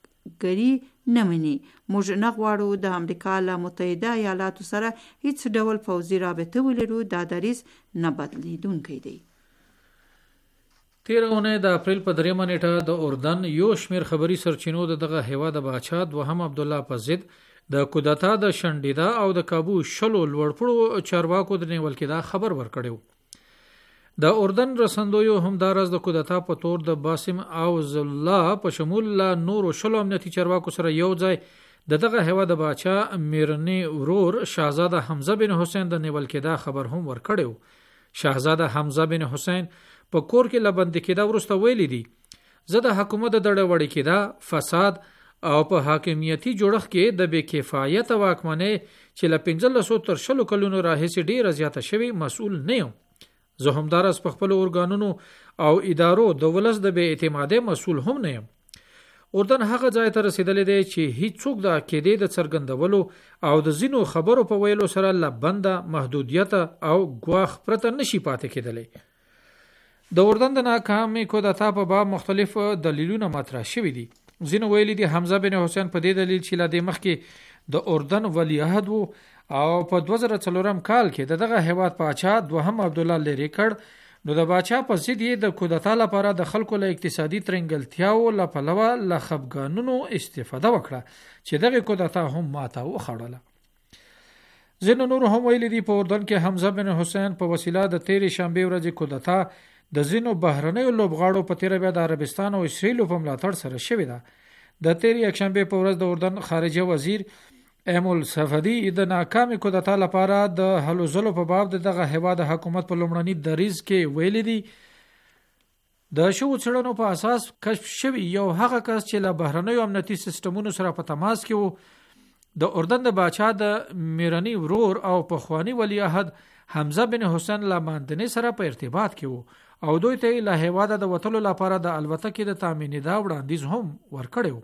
نیواګري نه مني. موږ نه غواړو د امریکا له متحده ایالاتو سره هیڅ ډول پوځي رابطه ولرو. دا دریځ نه بدلیدونکی دی. تیرونه د اپریل په دریمه نیټه د اردن یو شمیر خبري سرچینو دغه هیواد د بادشاه دوهم عبد الله په ضد د کودتا د شنډیدا او د کابو شلو لوړپړو چارواکو د نیول کېدا خبر ورکړیو. د اردن رسندویو هم دارز د کودتا په تور د باسم اوز الله په شمول لا نور شلو امنیتي چارواکو سره یو ځای د دغه هیواد د بادشاه میرنی ورور شاهزاده حمزه بن حسین د نیول کېدا خبر هم ورکړیو. شاهزاده حمزه بن حسین په کور کې لبند کېدا ورسته ویلي دي زه د حکومت د ډړ وړ کېدا فساد او په حاکمیتي جوړښت کې د بې کفایت واکمنۍ چې ل پنځلسو تر شلو کلونو راهیسې ډیره زیاته شوی مسؤل نه یم. زه هم دارس په خپل اورګانونو او ادارو د ولس د بې اعتمادۍ مسؤل هم نه یم. اردن هغه ځای ته رسیدلی دی چې هیڅوک د عقیدې د څرګندولو او د ځینو خبرو په ویلو سره له بنده محدودیت او ګواښ پرته نشي پاتې کېدلی. د اردن د ناکامې کودتا په باب مختلف دلیلونه مطرح شوي دي. ځینو ویلي دي حمزه بن حسین په دې دلیل چې له دې مخکې د اردن ولیعهد وو او په دوه زره څلورم کال کې د دغه هیواد پاچا دوهم عبد الله لري کړ، نو د باچا په ضد یې د کودتا لپاره د خلکو له اقتصادي ترنګلتیاو له پلوه له خفګانونو استفاده وکړه چې دغه کودتا هم ماته وخوړله. ځینو نور هم ویلي دي په اردن کې حمزه بن حسین په وسیله د تیرې شنبې ورځې کودتا د ځینو بهرنیو لوبغاړو په تیره بیا د عربستان او اسرائیل په ملاتړ سره شوې ده. د تیرې یکشنبې په ورځ د اردن خارجه وزیر ایمول صفدی د ناکامې کودتا لپاره د هلو ځلو په باب دغه هیواد حکومت په لومړني دریځ کې ویلي دي د شو څړنو په اساس کشف شوی یو هغه کس چې له بهرنیو امنیتي سیستمونو سره په تماس کې وو د اردن د باچا د میرنی ورور او پخوانی ولیعهد حمزه بن حسین له ماندنې سره په ارتباط کې وو او دوی ته له هیواد د وټلو لپاره د الوتکې د تامین دا وړاندیز هم ورکړیو.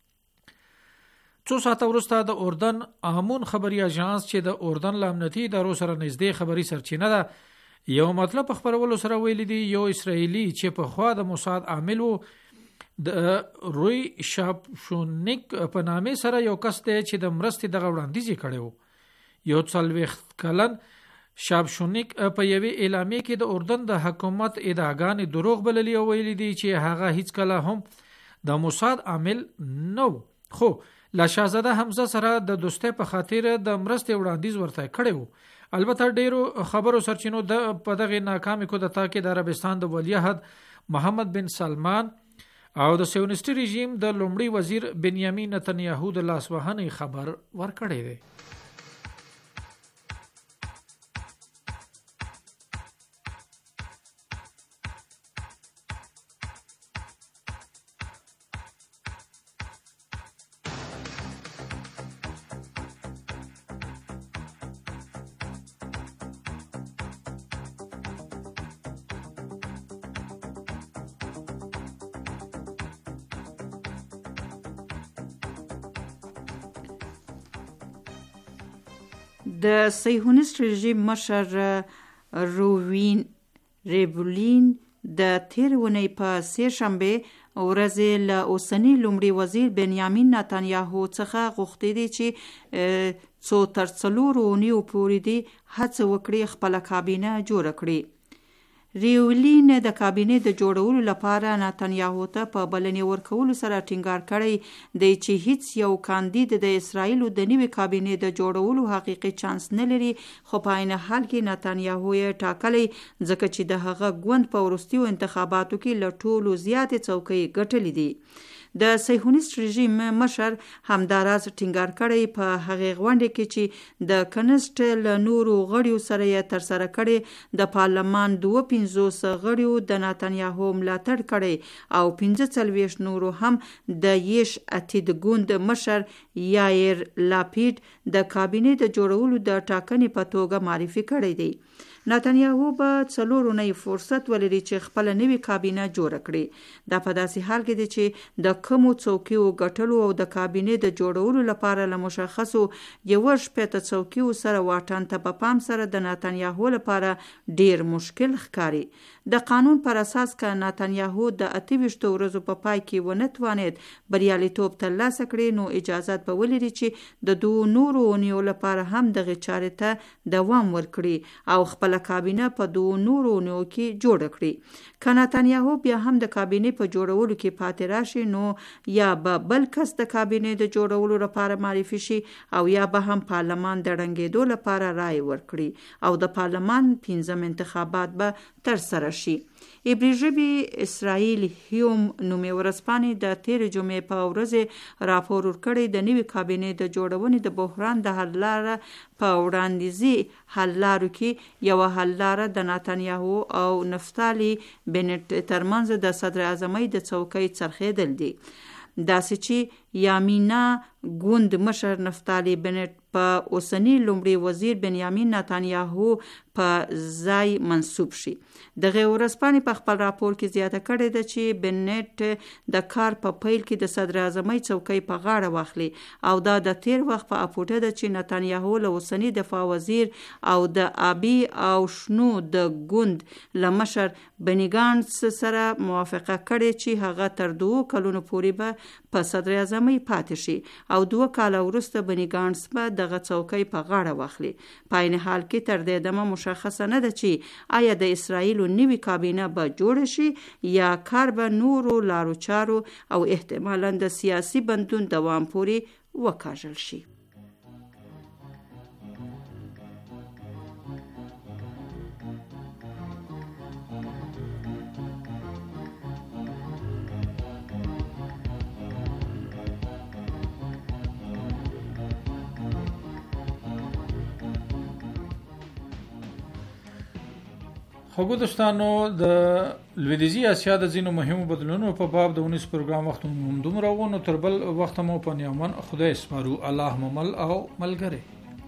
څو ساعته وروسته د اردن امون خبري اژانس چې د اردن له امنیتي ادارو سره نږدې خبري سرچینه ده یو مطلب خبرولو سره ویلي دي یو اسرائیلي چې په خوا د موساد عامل وو د روی شابشونیک په نامه سره یو کس دی چې د مرستې دغه وړاندیز کړو. یو څلوېښت کلن شابشونیک په یوې اعلامیه کې د اردن د حکومت ادعاګانې دروغ بللي او ویلي دي چې هغه هیڅ کله هم د موساد عامل نه و، خو لا شاهزاده حمزه سره د دوستۍ په خاطر د مرستې وړاندیز ورته کړو. البته ډیرو خبرو سرچینو د په دغه ناکامې کودتا کې د عربستان د ولیعهد محمد بن سلمان او د سیونیستي رژیم د لومړي وزیر بنیامین نتنیاهو د لاسوهنې خبر ورکړی دی. د صهیونیست رژیم مشر روین ریبلین د تیرونې په سه شنبه ورځ له اوسنی لومړي وزیر بنیامین نتنیاهو څخه غوښتي دي چې څو تر څلورو نیو پورې دي هڅه وکړي خپل کابینه جوړ کړي. ریولین د کابینې د جوړولو لپاره نتنیاهو ته په بلنې ورکولو سره ټینګار کړی دی چې هیڅ یو کاندید د اسرائیل د نوې کابینې د جوړولو حقیقي چانس نه لري، خو په عین حال کې نتنیاهو یې ټاکلی ځکه چې د هغه ګوند په وروستیو انتخاباتو کې له ټولو زیاتې څوکۍ ګټلې دي. د صهیونیست رژیم مشر همداراز ټینګار کړی په هغه غونډه کې چې د کنسټ له نورو غړیو سره یې تر سره کړي د پارلمان دوه پنځوس غړیو د نتنیاهو ملاتړ کړي او پنځه څلوېښت نورو هم د یش اتحاد ګوند مشر یایر لاپید د کابینې د جوړولو د ټاکنې په توګه معرفي کړی دی. نتنیاهو به څلور اونۍ فرصت ولري چې خپل نوې کابینه جوړ کړي. دا په داسې حال کې دی چې د کومو څوکیو ګټلو او د کابینې د جوړولو لپاره له مشخصو یو شپېته څوکیو سره واټن ته په پام سره د نتنیاهو لپاره ډیر مشکل ښکاري. د قانون پر اساس که نتنیاهو د اته ویشتو ورځو په پای کې ونه توانید بریالیتوب ترلاسه کړي، نو اجازت به ولري چې د دوه نورو اونیو لپاره هم دغه چارې ته دوام ورکړي او خپل بله کابینه په دوه نورو اونیو کې جوړ کړي. که نتانیاهو بیا هم د کابینې په جوړولو کې پاتې راشي نو یا به بل کس د کابینې د جوړولو لپاره معرفي شي او یا به هم پارلمان د ړنګېدو لپاره رای ورکړي او د پارلمان پنځم انتخابات به ترسره شي. عبري ژبې اسرائیل هیوم نومي ورځپاڼې د تېرې جمعې په ورځ راپور ورکړی د نوې کابینې د جوړونې د بحران د حل لاره په وړاندیزي حل لارو کې یوه حل لاره د نتانیاهو او نفتالي بنټ ترمنځ د صدر اعظمۍ د څوکۍ څرخېدل دي. داسې چې یامینا ګوند مشر نفتالي بنټ په اوسنی لومړي وزیر بنیامین نتانیاهو په ځای منصوب شي. دغه ورځپاڼې په خپل راپور کې زیاته کړې ده چې بنټ د کار په پیل کې د صدر اعظمۍ څوکۍ په غاړه واخلي او دا د تیر وخت په اپوټه ده چې نتانیاهو له اوسنی دفاع وزیر او د آبي او شنو د ګوند له مشر بني ګانټس سره موافقه کړې چې هغه تر دوه کلونو پورې به په صدر اعظمۍ پاتې شي او دوه کاله وروسته بني ګانټس به دغه څوکۍ په غاړه واخلي. په عین حال کې تر دې دمه مشخصه نه ده چې آیا د اسرائیلو نوې کابینه به جوړه شي یا کار به نورو لارو چارو او احتمالاً د سیاسي بندون دوام پورې وکاږل شي. خوږو دوستانو، د لویدیځي اسیا د ځینو مهمو بدلونونو په باب د اونیس پروګرام وخت مو دومره و، نو تر بل وخت مو په نیامن خدای سپارو. الله ممل او ملګری.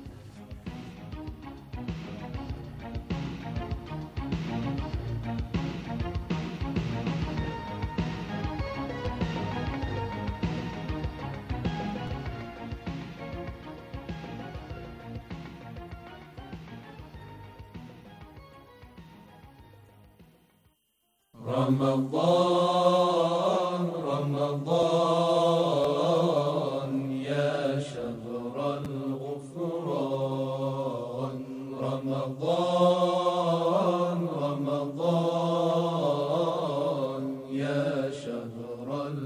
رمضان رمضان يا شهر الغفران رمضان رمضان يا شهر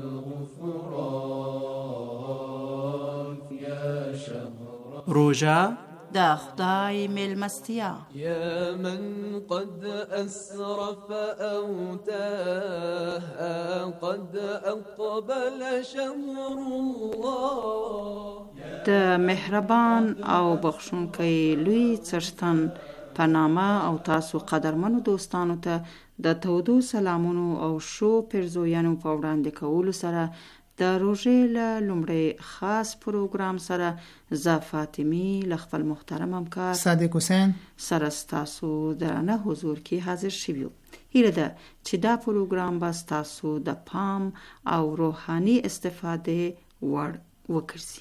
الغفران يا شهر روژه د خدای مېلمستیا. يا من قد أسرف أو تاه قد أقبل شهر الله. د مهربان او بخښونکی لوی څښتن په نامه او تاسو قدرمنو دوستانو ته د تودو سلامونو او شو پرزویانو په وړاندې کولو سره د روژې له لومړی خاص پروګرام سره زه فاطمي له خپل محترم همکار صادق حسین سره ستاسو درانه حضور کې حاضر شویو. هیله ده چې دا پروګرام به ستاسو د پام او روحاني استفاده وړ وګرځي.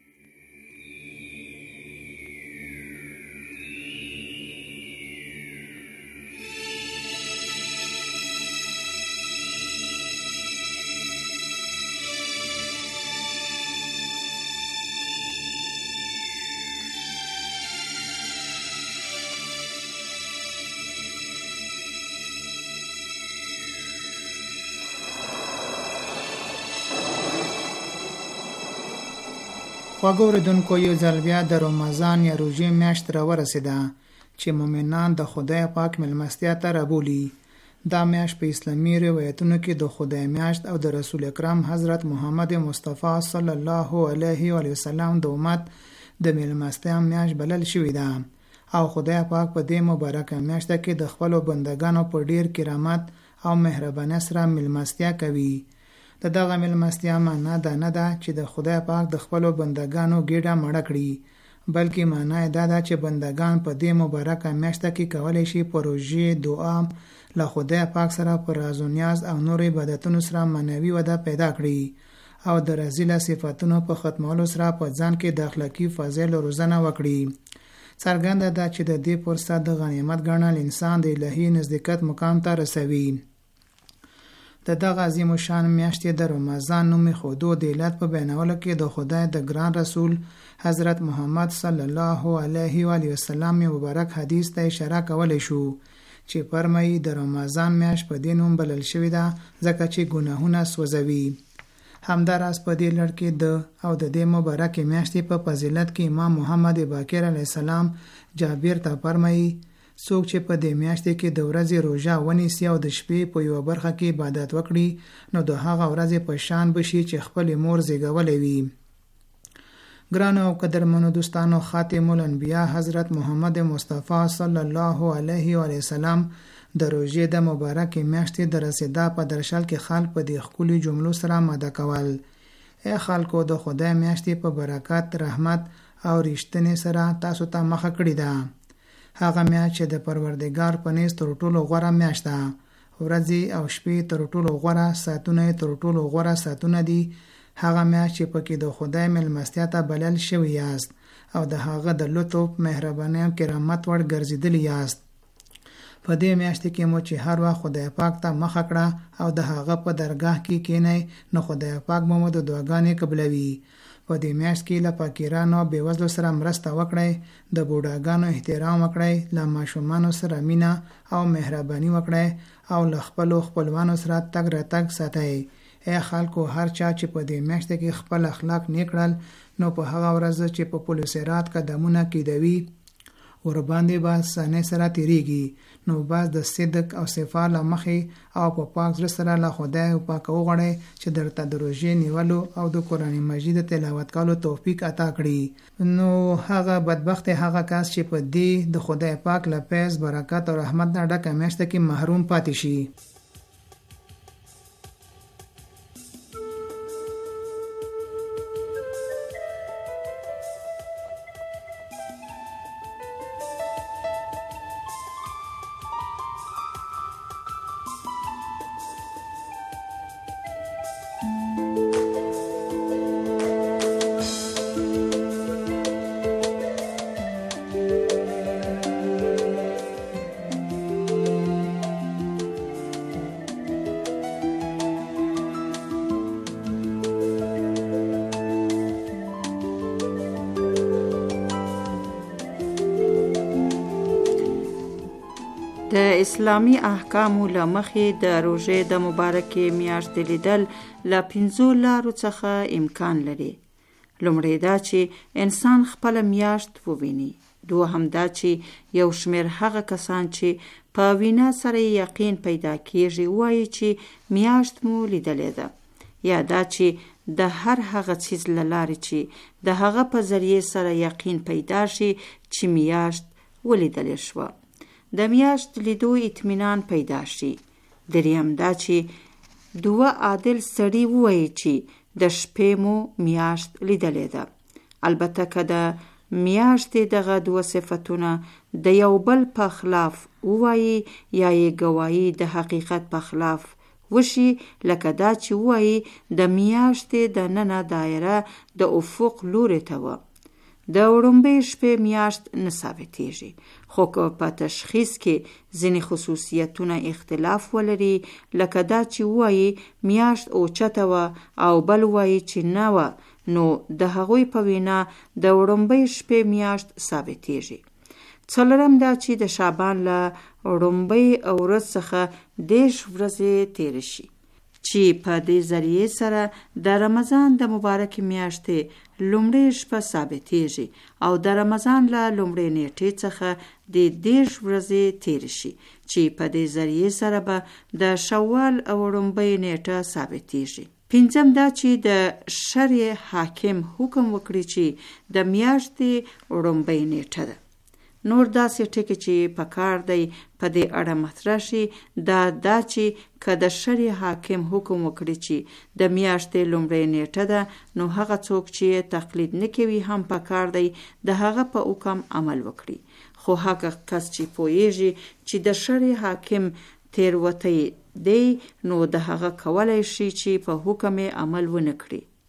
خواږه اورېدونکو، یو ځل بیا د رمضان یا روژې میاشت راورسېده چې مؤمنان د خدای پاک مېلمستیا ته رابولي. دا میاشت په اسلامي روایتونو کې د خدای میاشت او د رسول اکرم حضرت محمد مصطفی صلی الله علیه و وسلم د امت د مېلمستیا میاشت بلل شوې ده او خدای پاک په دې مبارکه میاشت کې د خپلو بندګانو په ډیر کرامت او مهربانۍ سره مېلمستیا کوي. د دغه مېلمستیا معنا دا نه ده چې د خدای پاک د خپلو بندګانو ګېډه مړه کړي، بلکې معنا یې دا ده چې بندګان په دې مبارکه میاشته کې کولی شي په روژې، دعا، له خدای پاک سره په راز و نیاز او نورو عبادتونو سره معنوي وده پیدا کړي او د رذیله صفاتونو په ختمولو سره په ځان کې د اخلاقي فضایلو روزنه وکړي. څرګنده ده چې د دې فرصت د غنیمت ګڼل انسان د الهي نزدېکت مقام ته رسوي. د دغه عظیم شان میاشتې د رمضان نوم خودو د علت په بیانولو کې د خدای د ګران رسول حضرت محمد صلی الله علیه و آله وسلم مبارک حدیث ته اشاره کولای شو چې فرمایي د رمضان میاشت په دې نوم بلل شوې ده ځکه چې ګناهونه سوځوي. همداراز په دې لړ کې د او د دې مبارک میاشتې په فضیلت کې امام محمد باقر علیه السلام جابر ته فرمایي څوک چې په دې میاشتې کې د ورځې روژه ونیسي او د شپې په یوه برخه کې عبادت وکړي نو د هغه ورځې په شان بشي چې خپلې مور زیږولی وي. ګرانو او قدرمنو دوستانو، خاتم الانبیا حضرت محمد مصطفی صلی الله علیه و وسلم د روژې د مبارک میاشتې د رسیدا په درشل کې خلک په دې ښکلي جملو سره ماده کول: ای خلکو، د خدای میاشتې په برکت، رحمت او رښتینې سره تاسو ته مخه کړې ده. هغه میاشت چې د پروردګار په نزد تر ټولو غوره میاشت ده. ورځې او شپې تر ټولو غوره، ساعتونه تر ټولو غوره ساعتونه دي. هغه میاشت چې پکې د خدای مېلمستیا ته بلل شوي یاست او د هغه د لطف، مهربانۍ او کرامت وړ ګرځېدلي یاست. په دې میاشت کې مو چې هر وخت خدای پاک ته مخه کړه او د هغه په درگاه کې کېنئ نو خدای پاک مو د دعاګانې قبلوي. په دې میاشت کې له فقیرانو او بېوزلو سره مرسته وکړئ، د بوډاګانو احترام وکړئ، له ماشومانو سره مینه او مهرباني وکړئ او له خپلو خپلوانو سره تګ راتګ ساتئ. ای خلکو، هر چا چې په دې میاشت کې خپل اخلاق نیک کړل نو په هغه ورځ چې په پل صراط قدمونه کېدوي ورباندې به سانې سره تیریږي، نو باز د صدق او صفا له مخې او په پاک زړه سره له خدای پاک وغواړئ چې درته د روژې نیولو او د قرآن مجید تلاوت کولو توفیق عطا کړي. نو هغه بدبخت هغه کس چې په دې د خدای پاک له فیض، برکت او رحمت نه ډکه میاشت کې محروم پاتې شي. د اسلامی احکامو له مخې د روژې د مبارکې میاشتې لیدل له پنځو لارو څخه امکان لري. لومړی دا چې انسان خپله میاشت وویني. دوهم دا چې یو شمېر هغه کسان چې په وینا سره یقین پیدا کیږي وایي چې میاشت مو لیدلې ده، یا دا چې د هر هغه څیز له لارې چې د هغه په ذریعې سره یقین پیدا شي چې میاشت ولیدلې شوه، د میاشت لیدو اطمینان پیدا شي. دریم دا چې دوه عادل سړي ووایي چې د شپې مو میاشت لیدلې ده. البته که د میاشتې دغه دوه صفتونه د یو بل په خلاف ووایي یا یې ګواهي د حقیقت په خلاف وشي، لکه دا چې ووایي د میاشتې د ننه دایره د افق لوري ته وه. د وړومبۍ شپې میاشت نه ثابتېږي، خو که په تشخیص کې ځینې خصوصیتونه اختلاف ولري، لکه دا چې وایي میاشت اوچته وه او بل وایي چې نه وه، نو د هغوی په وینا د وړومبۍ شپې میاشت ثابتېږي. څلورم دا چې د شعبان له وړومبۍ ورځ څخه دېرش ورځې تېرې شي، چې په دې ذریعې سره د رمضان د مبارکې میاشتې لومړۍ شپه ثابتېږي او د رمضان له لومړۍ نیټې څخه د دېرش ورځې تېرې شي، چې په دې ذریعې سره به د شوال وړومبۍ نیټه ثابتېږي. پنځم دا چې د شرع حاکم حکم وکړي چې د میاشتې وړومبۍ نیټه ده. نور داسې ټکي چې په کار دی په دې اړه مطرح شي دا دا چې که د شرع حاکم حکم وکړي چې د میاشتې لومړۍ نیټه ده، نو هغه څوک چې تقلید نه کوي هم په کار دی د هغه په حکم عمل وکړي. خو هغه کس چې پوهیږي چې د شرع حاکم تېروتی دی، نو د هغه کولای شي چې په حکم عمل ونه کړي.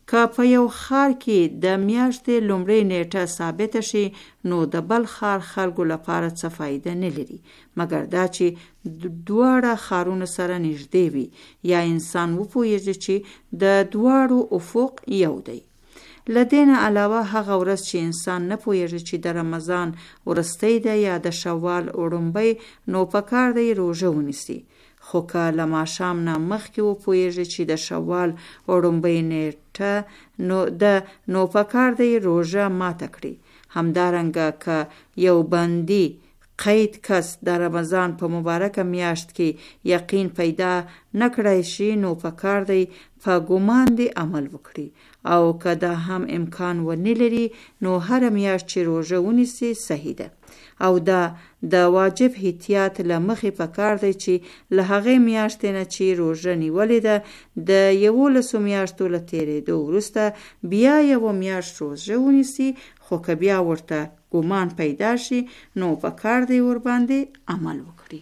که په یو ښار کې د میاشتې لومړۍ نیټه ثابته شي نو د بل ښار خلکو لپاره څه فایده نه لري مګر دا چې دواړه ښارونه سره نږدې وي یا انسان وپوهیږي چې د دواړو افق یو دی. له دې نه علاوه هغه ورځ چې انسان نه پوهیږي چې د رمضان وروستی ده یا د شوال وړومبی نو پکار دی روژه ونیسي، خو که له ماښام نه مخکې وپوهیږي چې د شوال وړومبۍ نیټه نو د نو پکار دی روژه ماته کړي. همدارنګه که یو بندي قید کس د رمضان په مبارکه میاشت کې یقین پیدا نکړای شي نو پکار دی په ګمان دی عمل وکړي، او که دا هم امکان ونه لري نو هر میاشت چې روژه ونیسي صحیح ده. او دا د واجب احتیاط له مخې پکار دی چې له هغې میاشتې نه چې روژه نیولې ده د یولسو میاشتو له تېرېدو وروسته بیا یوه میاشت روژه ونیسي، خو که بیا ورته ګمان پیدا شي نو پکار دی ورباندې عمل وکړي.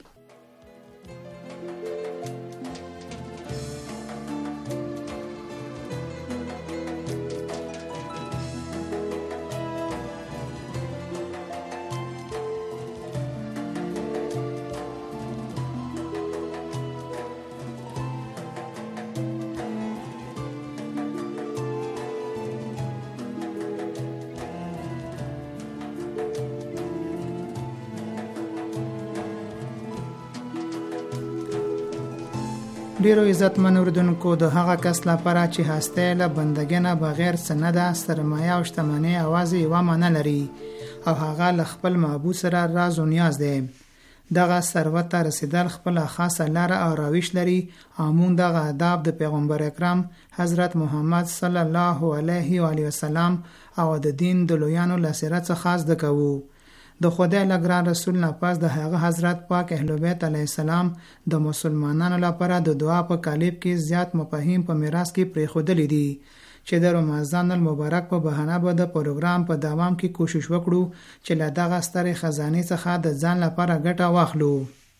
ډیرو عزتمن اوریدونکو، د هغه کس لپاره چې هسته له بندګۍ نه بغیر څه نه ده، سرمایه او شتمنۍ یوازې یوه معنی لري او هغه له خپل معبود سره راز و نیاز دی. دغه ثروت ته رسیدل خپله خاصه لاره او روش لري او موږ دغه آداب د پیغمبر اکرم حضرت محمد صلی الله علیه و آله وسلم او د دین د لویانو له سیرت څخه زده کوو. د خدای له ګران رسول نه پس د هغه حضرت پاک اهل بیت علیه السلام د مسلمانانو لپاره د دعا په قالب کې زیات مفاهیم په میراث کې پرېښودلي دي چې د رمضان المبارک په بهانه به د پروګرام په دوام کې کوشش وکړو چې له دغه سترې خزانې څخه د ځان لپاره ګټه واخلو.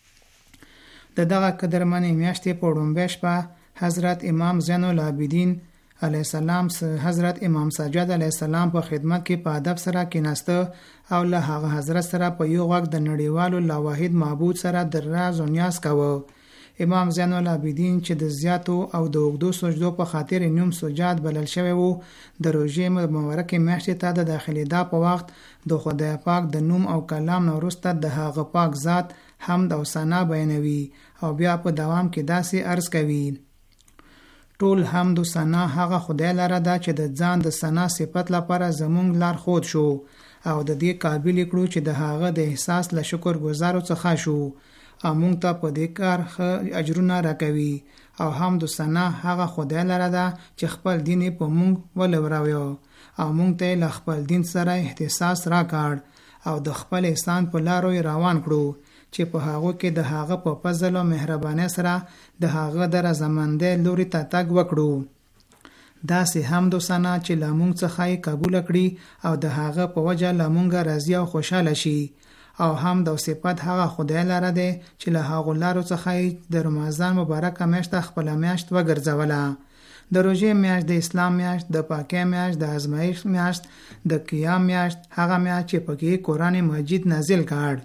د دغه قدرمنې میاشتې په وړومبۍ شپه حضرت امام زین العابدین علیه السلام حضرت امام سجاد علیه السلام په خدمت کې په ادب سره کېناسته او له هغه حضرت سره په یو غږ د نړیوالو لاواحد معبود سره د راز و نیاز کاوه. امام زین العابدین چې د زیاتو او د اوږدو سجدو په خاطر نوم سجاد بلل شوی وو، د روژې مبارکې میاشتې ته د داخلېدا په وخت د خدای پاک د نوم او کلام نه وروسته د هغه پاک ذات حمد او ثنا بیانوي او بیا په دوام کې داسې عرض کوي: ټول حمد و ثنا هغه خدای لره ده چې د ځان د ثنا صفت لپاره زمونږ لار خود شو او د دې قابل کړو چې د هغه د احساس له شکر گزارو څخه شو او مونږ ته په دې کار ښه اجرونه راکوي. او حمد و ثنا هغه خدای لره ده چې خپل دین په مونږ ولوراویو او مونږ ته له خپل دین سره احساس راکړ او د خپل احسان په لارو روان کړو چې په هغه کې د هغه په فضل او مهرباني سره د هغه د رضامندۍ لوري ته تګ وکړو. داسې حمد و ثنا چې له مونږ څخه یې قبول کړي او د هغه په وجه له مونږه راضي او خوشحاله شي. او حمد او صفت هغه خدای لاره دی چې له هغو لارو څخه یې د رمضان مبارکه میاشت خپله میاشت وګرځوله. د روژې میاشت د اسلام میاشت، د پاکۍ میاشت، د ازمایښت میاشت، د قیام میاشت، هغه میاشت چې پکې قرآن مجید نازل کړ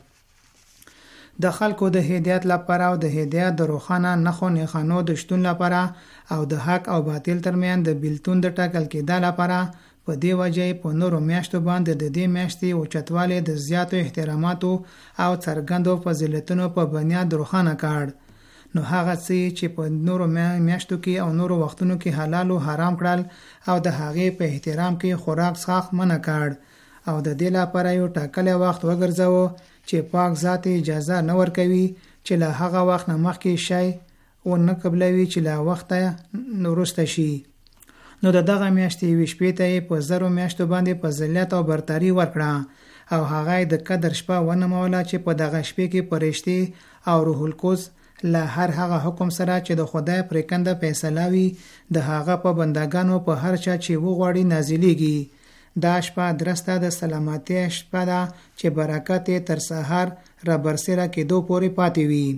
د خلکو د هدایت لپاره او د هدایت د روښانه نښو نښانو د شتون لپاره او د حق او باطل ترمنځ د بیلتون د ټاکل کېدا لپاره. په دې وجه په نورو میاشتو باندې د دې میاشتې اوچتوالی د زیاتو احتراماتو او څرګندو فضیلتونو په بنیاد روښانه کړ. نو هغه څه چې په نورو میاشتو کې او نورو وختونو کې حلال او حرام کړل او د هغې په احترام کې خوراک څښاک منع کړ او د دې لپاره یو ټاکلی وخت وګرځاوه چې پاک ذات اجازه نه ورکوي چې له هغه وخت نه مخکې شی او نه قبلوي چې له وخته وروسته شي. نو د دغه میاشتې یوې شپې ته یې په زرو میاشتو باندې فضیلت او برتري ورکړه او هغه یې د قدر شپه ونوموله چې په دغه شپې کې فرشتې او روح القدس له هر هغه حکم سره چې د خدای پرېکنده فیصله وي د هغه په بندګانو په هر چا چې وغواړي نازلیږي. دا شپه درسته د سلامتی شپه ده چې برکت تر سحر را برسېره کېدو پورې پاتې وي.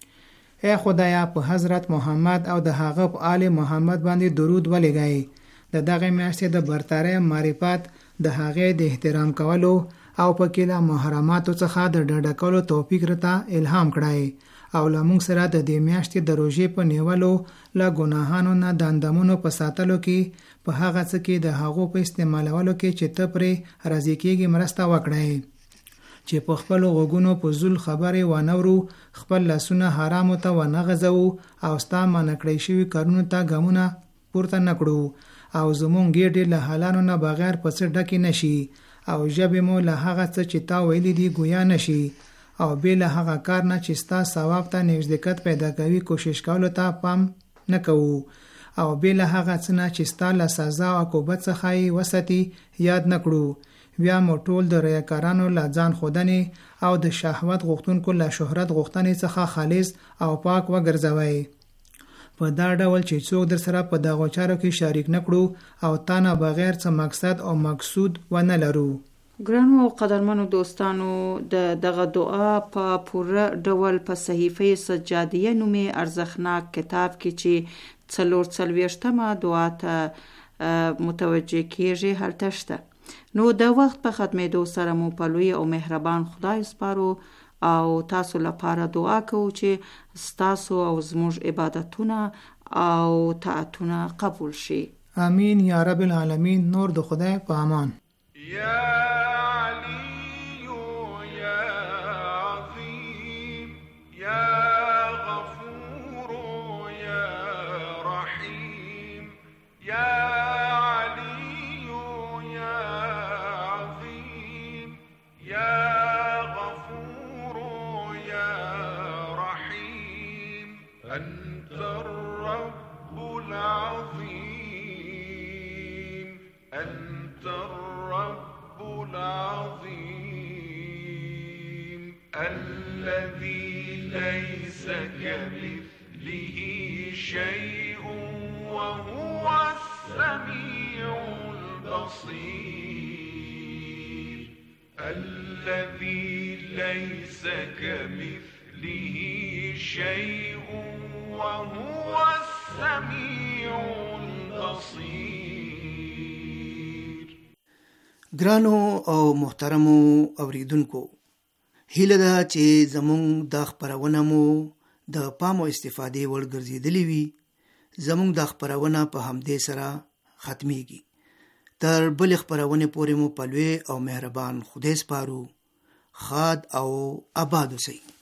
اے خدایا په حضرت محمد او د هغه په آل محمد باندې درود ولېږئ. د دغه میاشتې د برترۍ معرفت د هغې د احترام کولو او پکې له محرماتو څخه د ډډه کولو توفیق راته الهام کړی او له موږ سره د دې میاشتې د روژې په نیولو له ګناهانو نه د اندامونو په ساتلو کې په هغه څه کې د هغو په استعمالولو کې چې ته پرې راضي کېږي مرسته وکړئ چې په خپلو غوږونو په زول خبرې وانورو، خپل لاسونه حرامو ته ونه غځوو او ستا منع کړی شوي کارونو ته ګامونه پورته نه کړو او زموږ ګېډې له حلالو نه بغیر په څه ډکې نشي او ژبې مو له هغه څه چې تا ویلي دي ګویا نشي او بې له هغه کار نه چې ستا ثواب ته نږدېکت پیدا کوي کوشش کولو ته پام نه کوو او بې له هغه څه نه چې ستا له سزا او عقوبت څخه یې وساتي یاد نه کړو. بیا مو ټول د ریاکارانو له ځان ښودنې او د شهوت غوښتونکو له شهرت غوښتنې څخه خالص او پاک وګرځوئ په دا ډول چې څوک در سره په دغو چارو کې شریک نه کړو او تا نه بغیر څه مقصد او مقصود ونه لرو. ګرانو او قدرمنو دوستانو، د دغه دعا په پوره ډول په صحیفه سجادیه نومي ارزښتناک کتاب کې چې څلور څلوېښتمه دعا ته متوجه کیږي هلته شته. نو د وخت په ختمېدو سره مو په لوی او مهربان خدای سپارو او تاسو لپاره دعا کوو چې ستاسو او زموږ عبادتونه او طاعتونه قبول شي. امین یا رب العالمین. نور د خدای په امان. یا علی یا عظیم یا غفور یا رحیم یا أنت الرب العظيم أنت الرب العظيم الذي ليس كمثله شيء وهو السميع البصير الذي ليس كمثله شيء وهو السميع البصير. ګرانو او محترمو اوریدونکو، هیله ده چې زموږ د خپرونه مو د پام او استفادې وړ ګرځېدلې وي. زموږ د خپرونه په همدې سره ختمېږي. تر بلې خپرونې پورې مو په لوی او مهربان خدای سپارو. خاد او آباد اوسئ.